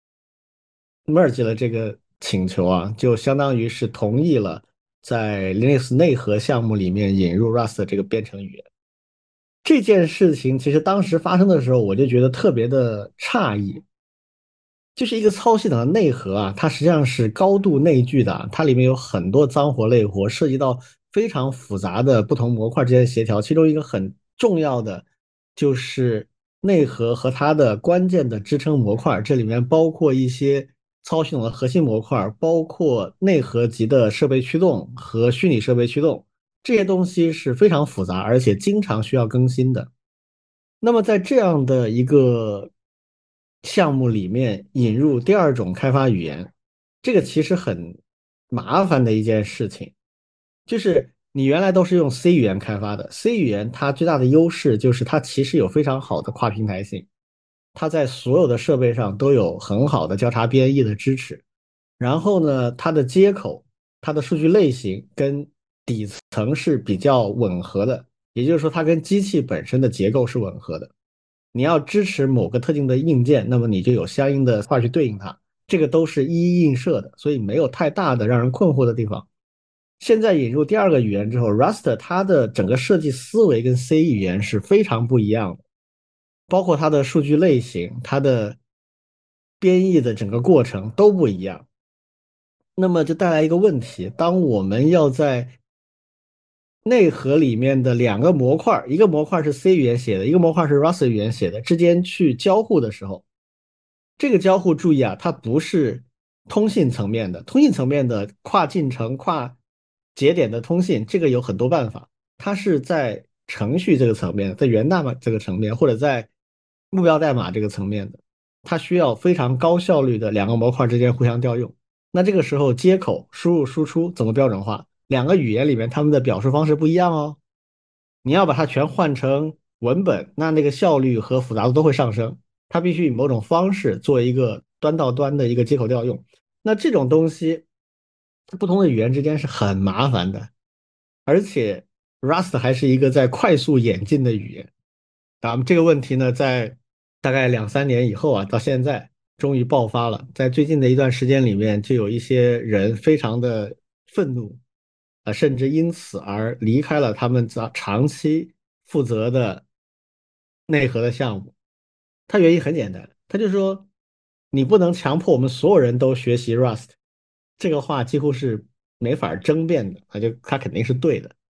merge 了这个请求啊，就相当于是同意了在 Linux 内核项目里面引入 Rust 这个编程语言。这件事情其实当时发生的时候，我就觉得特别的诧异，就是一个操系统的内核啊，它实际上是高度内聚的啊，它里面有很多脏活累活，涉及到非常复杂的不同模块之间的协调。其中一个很重要的就是内核和它的关键的支撑模块，这里面包括一些操系统的核心模块，包括内核级的设备驱动和虚拟设备驱动，这些东西是非常复杂，而且经常需要更新的。那么在这样的一个项目里面引入第二种开发语言，这个其实很麻烦的一件事情。就是你原来都是用 C 语言开发的，C 语言它最大的优势就是它其实有非常好的跨平台性，它在所有的设备上都有很好的交叉编译的支持。然后呢，它的接口、它的数据类型跟底层是比较吻合的，也就是说，它跟机器本身的结构是吻合的。你要支持某个特定的硬件，那么你就有相应的块去对应它，这个都是一一映射的，所以没有太大的让人困惑的地方。现在引入第二个语言之后，Rust 它的整个设计思维跟 C 语言是非常不一样的，包括它的数据类型、它的编译的整个过程都不一样。那么就带来一个问题，当我们要在内核里面的两个模块，一个模块是 C 语言写的，一个模块是 Rust 语言写的，之间去交互的时候，这个交互注意啊，它不是通信层面的，通信层面的跨进程、跨节点的通信，这个有很多办法，它是在程序这个层面，在源代码这个层面，或者在目标代码这个层面的，它需要非常高效率的两个模块之间互相调用。那这个时候接口输入输出怎么标准化？两个语言里面它们的表述方式不一样哦。你要把它全换成文本，那个效率和复杂度都会上升。它必须以某种方式做一个端到端的一个接口调用。那这种东西，不同的语言之间是很麻烦的，而且 Rust 还是一个在快速演进的语言。咱们这个问题呢，在大概两三年以后啊，到现在终于爆发了。在最近的一段时间里面，就有一些人非常的愤怒，甚至因此而离开了他们长期负责的内核的项目。它原因很简单，他就说你不能强迫我们所有人都学习 Rust，这个话几乎是没法争辩的，他肯定是对的。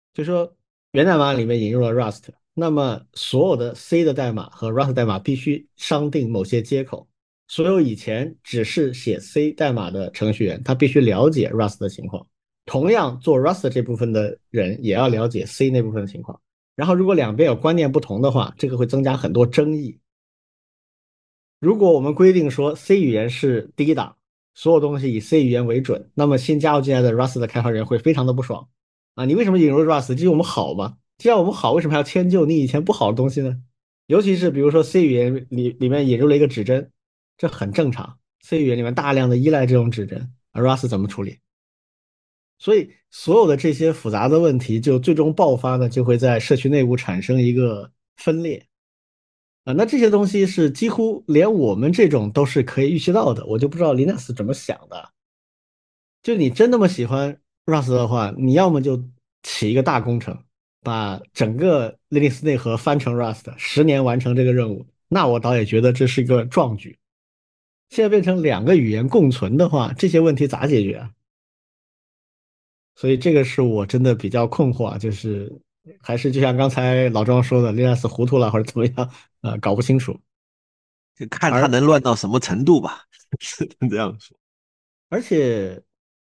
就说源代码里面引入了 Rust，那么所有的 C 的代码和 Rust 代码必须商定某些接口。所有以前只是写 C 代码的程序员，他必须了解 Rust 的情况。同样，做 Rust 这部分的人也要了解 C 那部分的情况。然后，如果两边有观念不同的话，这个会增加很多争议。如果我们规定说 C 语言是第一档，所有东西以 C 语言为准，那么新加入进来的 Rust 的开发人会非常的不爽啊！你为什么引入 Rust？这是我们好吗？既然我们好，为什么还要迁就你以前不好的东西呢？尤其是比如说 C 语言里面引入了一个指针，这很正常。C 语言里面大量的依赖这种指针，而 Rust 怎么处理？所以所有的这些复杂的问题，就最终爆发呢，就会在社区内部产生一个分裂。那这些东西是几乎连我们这种都是可以预期到的，我就不知道 Linux 怎么想的。就你真那么喜欢 Rust 的话，你要么就起一个大工程，把整个 Linux 内核翻成 Rust，10年完成这个任务，那我倒也觉得这是一个壮举。现在变成两个语言共存的话，这些问题咋解决啊？所以这个是我真的比较困惑啊，就是还是就像刚才老庄说的，Linux 糊涂了或者怎么样，搞不清楚。 就看他而能乱到什么程度吧，只能这样说。 而且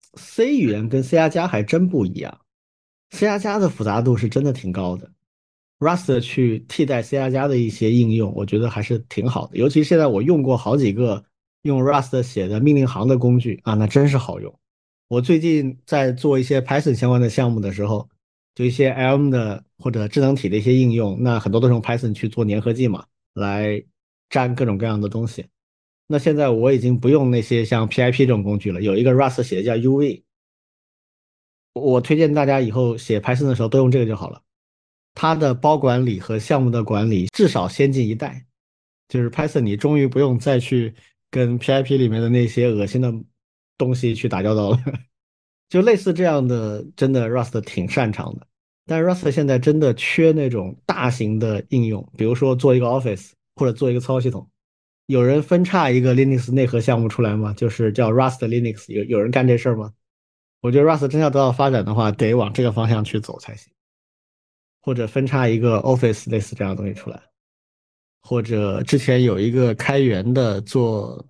C 语言跟 C 加加还真不一样，C 加加的复杂度是真的挺高的。Rust 去替代 C 加加的一些应用，我觉得还是挺好的。尤其现在我用过好几个用 Rust 写的命令行的工具啊，那真是好用。我最近在做一些 Python 相关的项目的时候，就一些 LM 的或者智能体的一些应用，那很多都是用 Python 去做粘合剂嘛，来粘各种各样的东西。那现在我已经不用那些像 PIP 这种工具了，有一个 Rust 写的叫 UV，我推荐大家以后写 Python 的时候都用这个就好了。它的包管理和项目的管理至少先进一代，就是 Python 你终于不用再去跟 PIP 里面的那些恶心的东西去打交道了。就类似这样的，真的 Rust 挺擅长的。但是 Rust 现在真的缺那种大型的应用，比如说做一个 Office 或者做一个操作系统。有人分叉一个 Linux 内核项目出来吗？就是叫 Rust Linux，有人干这事儿吗？我觉得 Rust 真要得到发展的话，得往这个方向去走才行。或者分叉一个 Office 类似这样的东西出来，或者之前有一个开源的做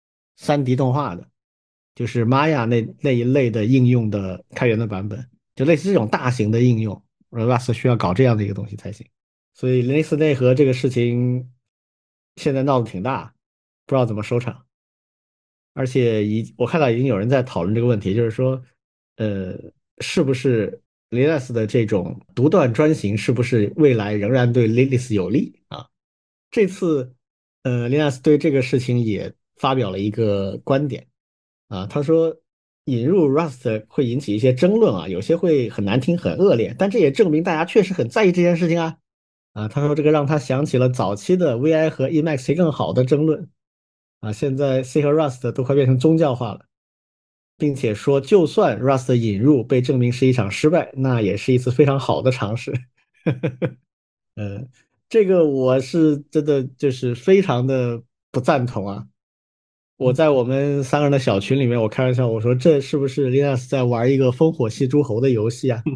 3D 动画的，就是 Maya 那一类的应用的开源的版本，就类似这种大型的应用，Rust 需要搞这样的一个东西才行。所以 Linux 内核这个事情现在闹得挺大，不知道怎么收场。而且我看到已经有人在讨论这个问题，就是说，呃，是不是 Linux 的这种独断专行，是不是未来仍然对 Linux 有利啊？这次，Linux 对这个事情也发表了一个观点啊，他说引入 Rust 会引起一些争论啊，有些会很难听、很恶劣，但这也证明大家确实很在意这件事情啊。啊，他说这个让他想起了早期的 VI 和 Emacs 谁更好的争论。啊，现在 C 和 Rust 都快变成宗教化了，并且说，就算 Rust 的引入被证明是一场失败，那也是一次非常好的尝试。呃，这个我是真的就是非常的不赞同啊！我在我们3个人的小群里面，我开玩笑我说，这是不是 Linux 在玩一个烽火戏诸侯的游戏啊？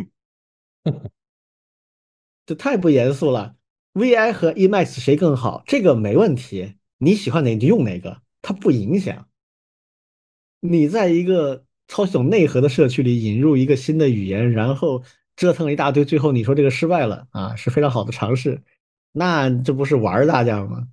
这太不严肃了。VI 和 Emacs 谁更好？这个没问题，你喜欢哪个就用哪个，它不影响。你在一个操系统内核的社区里引入一个新的语言，然后折腾了一大堆，最后你说这个失败了啊，是非常好的尝试，那这不是玩大家吗？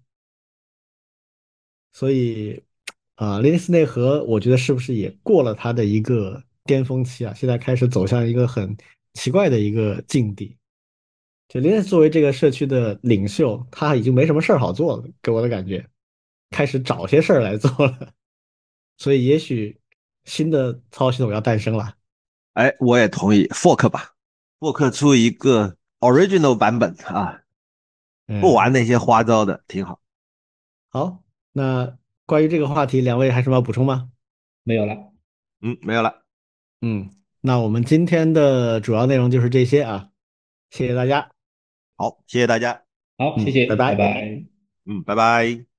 所以Linux 内核我觉得是不是也过了它的一个巅峰期啊？现在开始走向一个很奇怪的一个境地。就 Linux 作为这个社区的领袖，他已经没什么事儿好做了，给我的感觉，开始找些事儿来做了。所以也许新的操作系统要诞生了。 哎，我也同意 fork 吧，fork 出一个 original 版本啊，不嗯， 玩那些花招的，挺好。 好，那关于这个话题，两位还有什么要补充吗？ 没有了。 嗯，没有了。 嗯，那我们今天的主要内容就是这些啊，谢谢大家。 好，谢谢大家。 好，谢嗯，拜谢，拜拜。 拜。 拜拜。